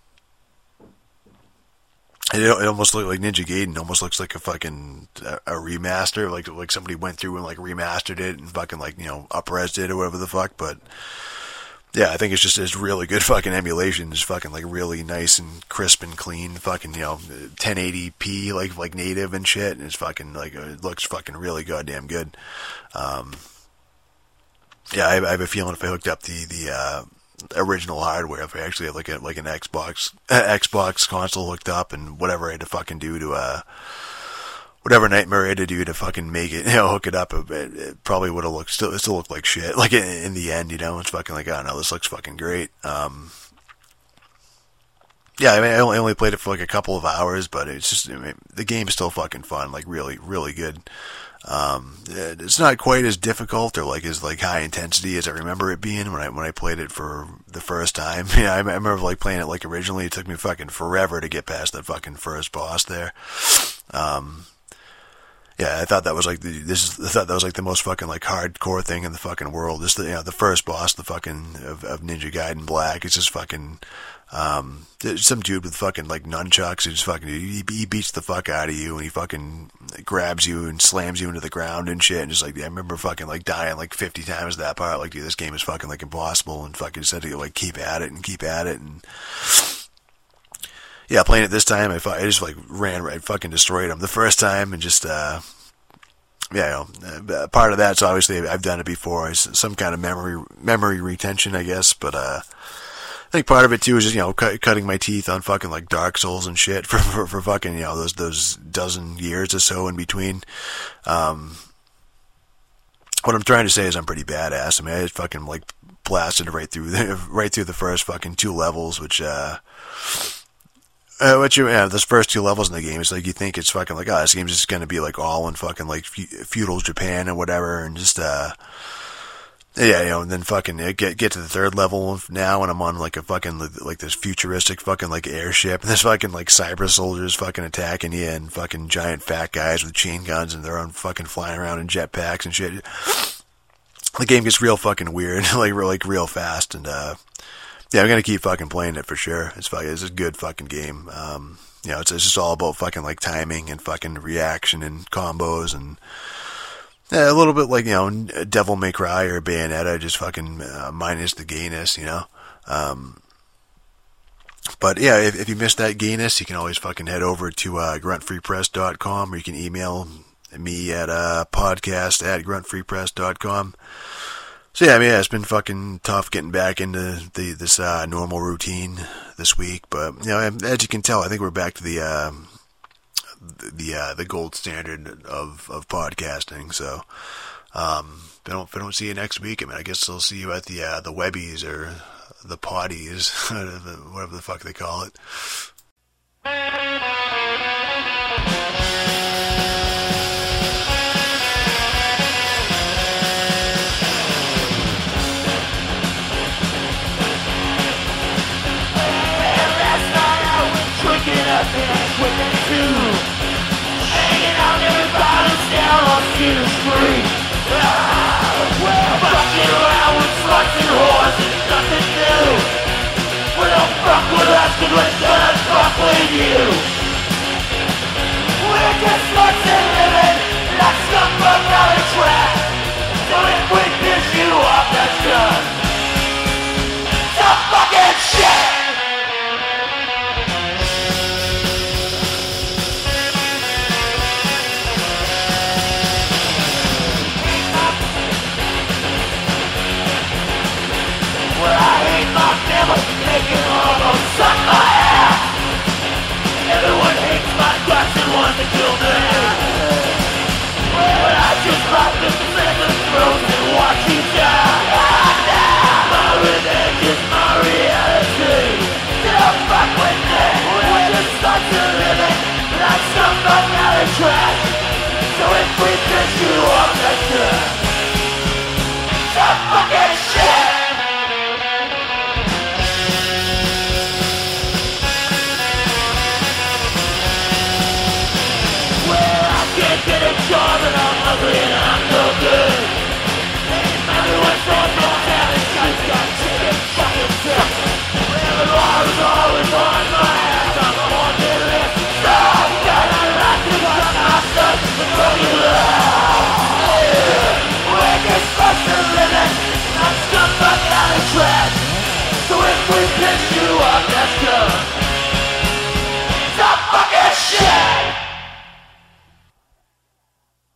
It, it almost looks like Ninja Gaiden. Almost looks like a fucking a, a remaster, like like somebody went through and like remastered it and fucking like you know up-resed it or whatever the fuck. But yeah, I think it's just it's really good fucking emulation. It's fucking like really nice and crisp and clean. Fucking you know ten eighty p like like native and shit. And it's fucking like it looks fucking really goddamn good. Um, yeah, I, I have a feeling if I hooked up the the uh, original hardware, if I actually had like a like an Xbox uh, Xbox console hooked up and whatever I had to fucking do to uh whatever nightmare I had to do to fucking make it, you know, hook it up, it, it probably would have looked still it still looked like shit. Like in, in the end, you know, it's fucking like, oh no, this looks fucking great. Um, yeah, I mean, I only, I only played it for like a couple of hours, but it's just I mean, the game is still fucking fun, like really really good. Um, it's not quite as difficult or like as like high intensity as I remember it being when I when I played it for the first time. Yeah, I, I remember like playing it like originally. It took me fucking forever to get past that fucking first boss there. Um, yeah, I thought that was like the this. I thought that was like the most fucking like hardcore thing in the fucking world. Just the you know the first boss, the fucking of, of Ninja Gaiden Black. It's just fucking. Um, some dude with fucking like nunchucks. He just fucking he, he beats the fuck out of you, and he fucking grabs you and slams you into the ground and shit. And just like I remember fucking like dying like fifty times that part. Like, dude, this game is fucking like impossible. And fucking said to like keep at it and keep at it. And yeah, playing it this time, I, I just like ran right, fucking destroyed him the first time, and just uh. Yeah, you know, part of that's obviously I've done it before. It's some kind of memory memory retention, I guess, but uh. I think part of it too is just, you know, cut, cutting my teeth on fucking like Dark Souls and shit for, for, for fucking, you know, those, those dozen years or so in between. Um, what I'm trying to say is I'm pretty badass. I mean, I fucking like blasted right through the, right through the first fucking two levels, which, uh, uh which, you know, those first two levels in the game, it's like you think it's fucking like, oh, this game's just gonna be like all in fucking like feudal Japan and whatever, and just, uh, yeah, you know, and then fucking get get to the third level now, and I'm on like a fucking like this futuristic fucking like airship, and there's fucking like cyber soldiers fucking attacking you, and fucking giant fat guys with chain guns, and they're on fucking flying around in jetpacks and shit. The game gets real fucking weird, like real like real fast, and uh, yeah, I'm gonna keep fucking playing it for sure. It's fucking it's a good fucking game. Um, you know, it's it's just all about fucking like timing and fucking reaction and combos and. Yeah, a little bit like, you know, Devil May Cry or Bayonetta, just fucking uh, minus the gayness, you know. Um, but yeah, if, if you missed that gayness, you can always fucking head over to uh, grunt free press dot com, or you can email me at uh, podcast at grunt free press dot com. So yeah, I mean, yeah, it's been fucking tough getting back into the this uh, normal routine this week, but you know, as you can tell, I think we're back to the. Uh, the uh, the gold standard of, of podcasting. So um, if I don't if I don't see you next week, I mean, I guess I'll see you at the uh, the Webbies or the Potties, whatever the fuck they call it. Hanging on every bottle's down on Cedar Street.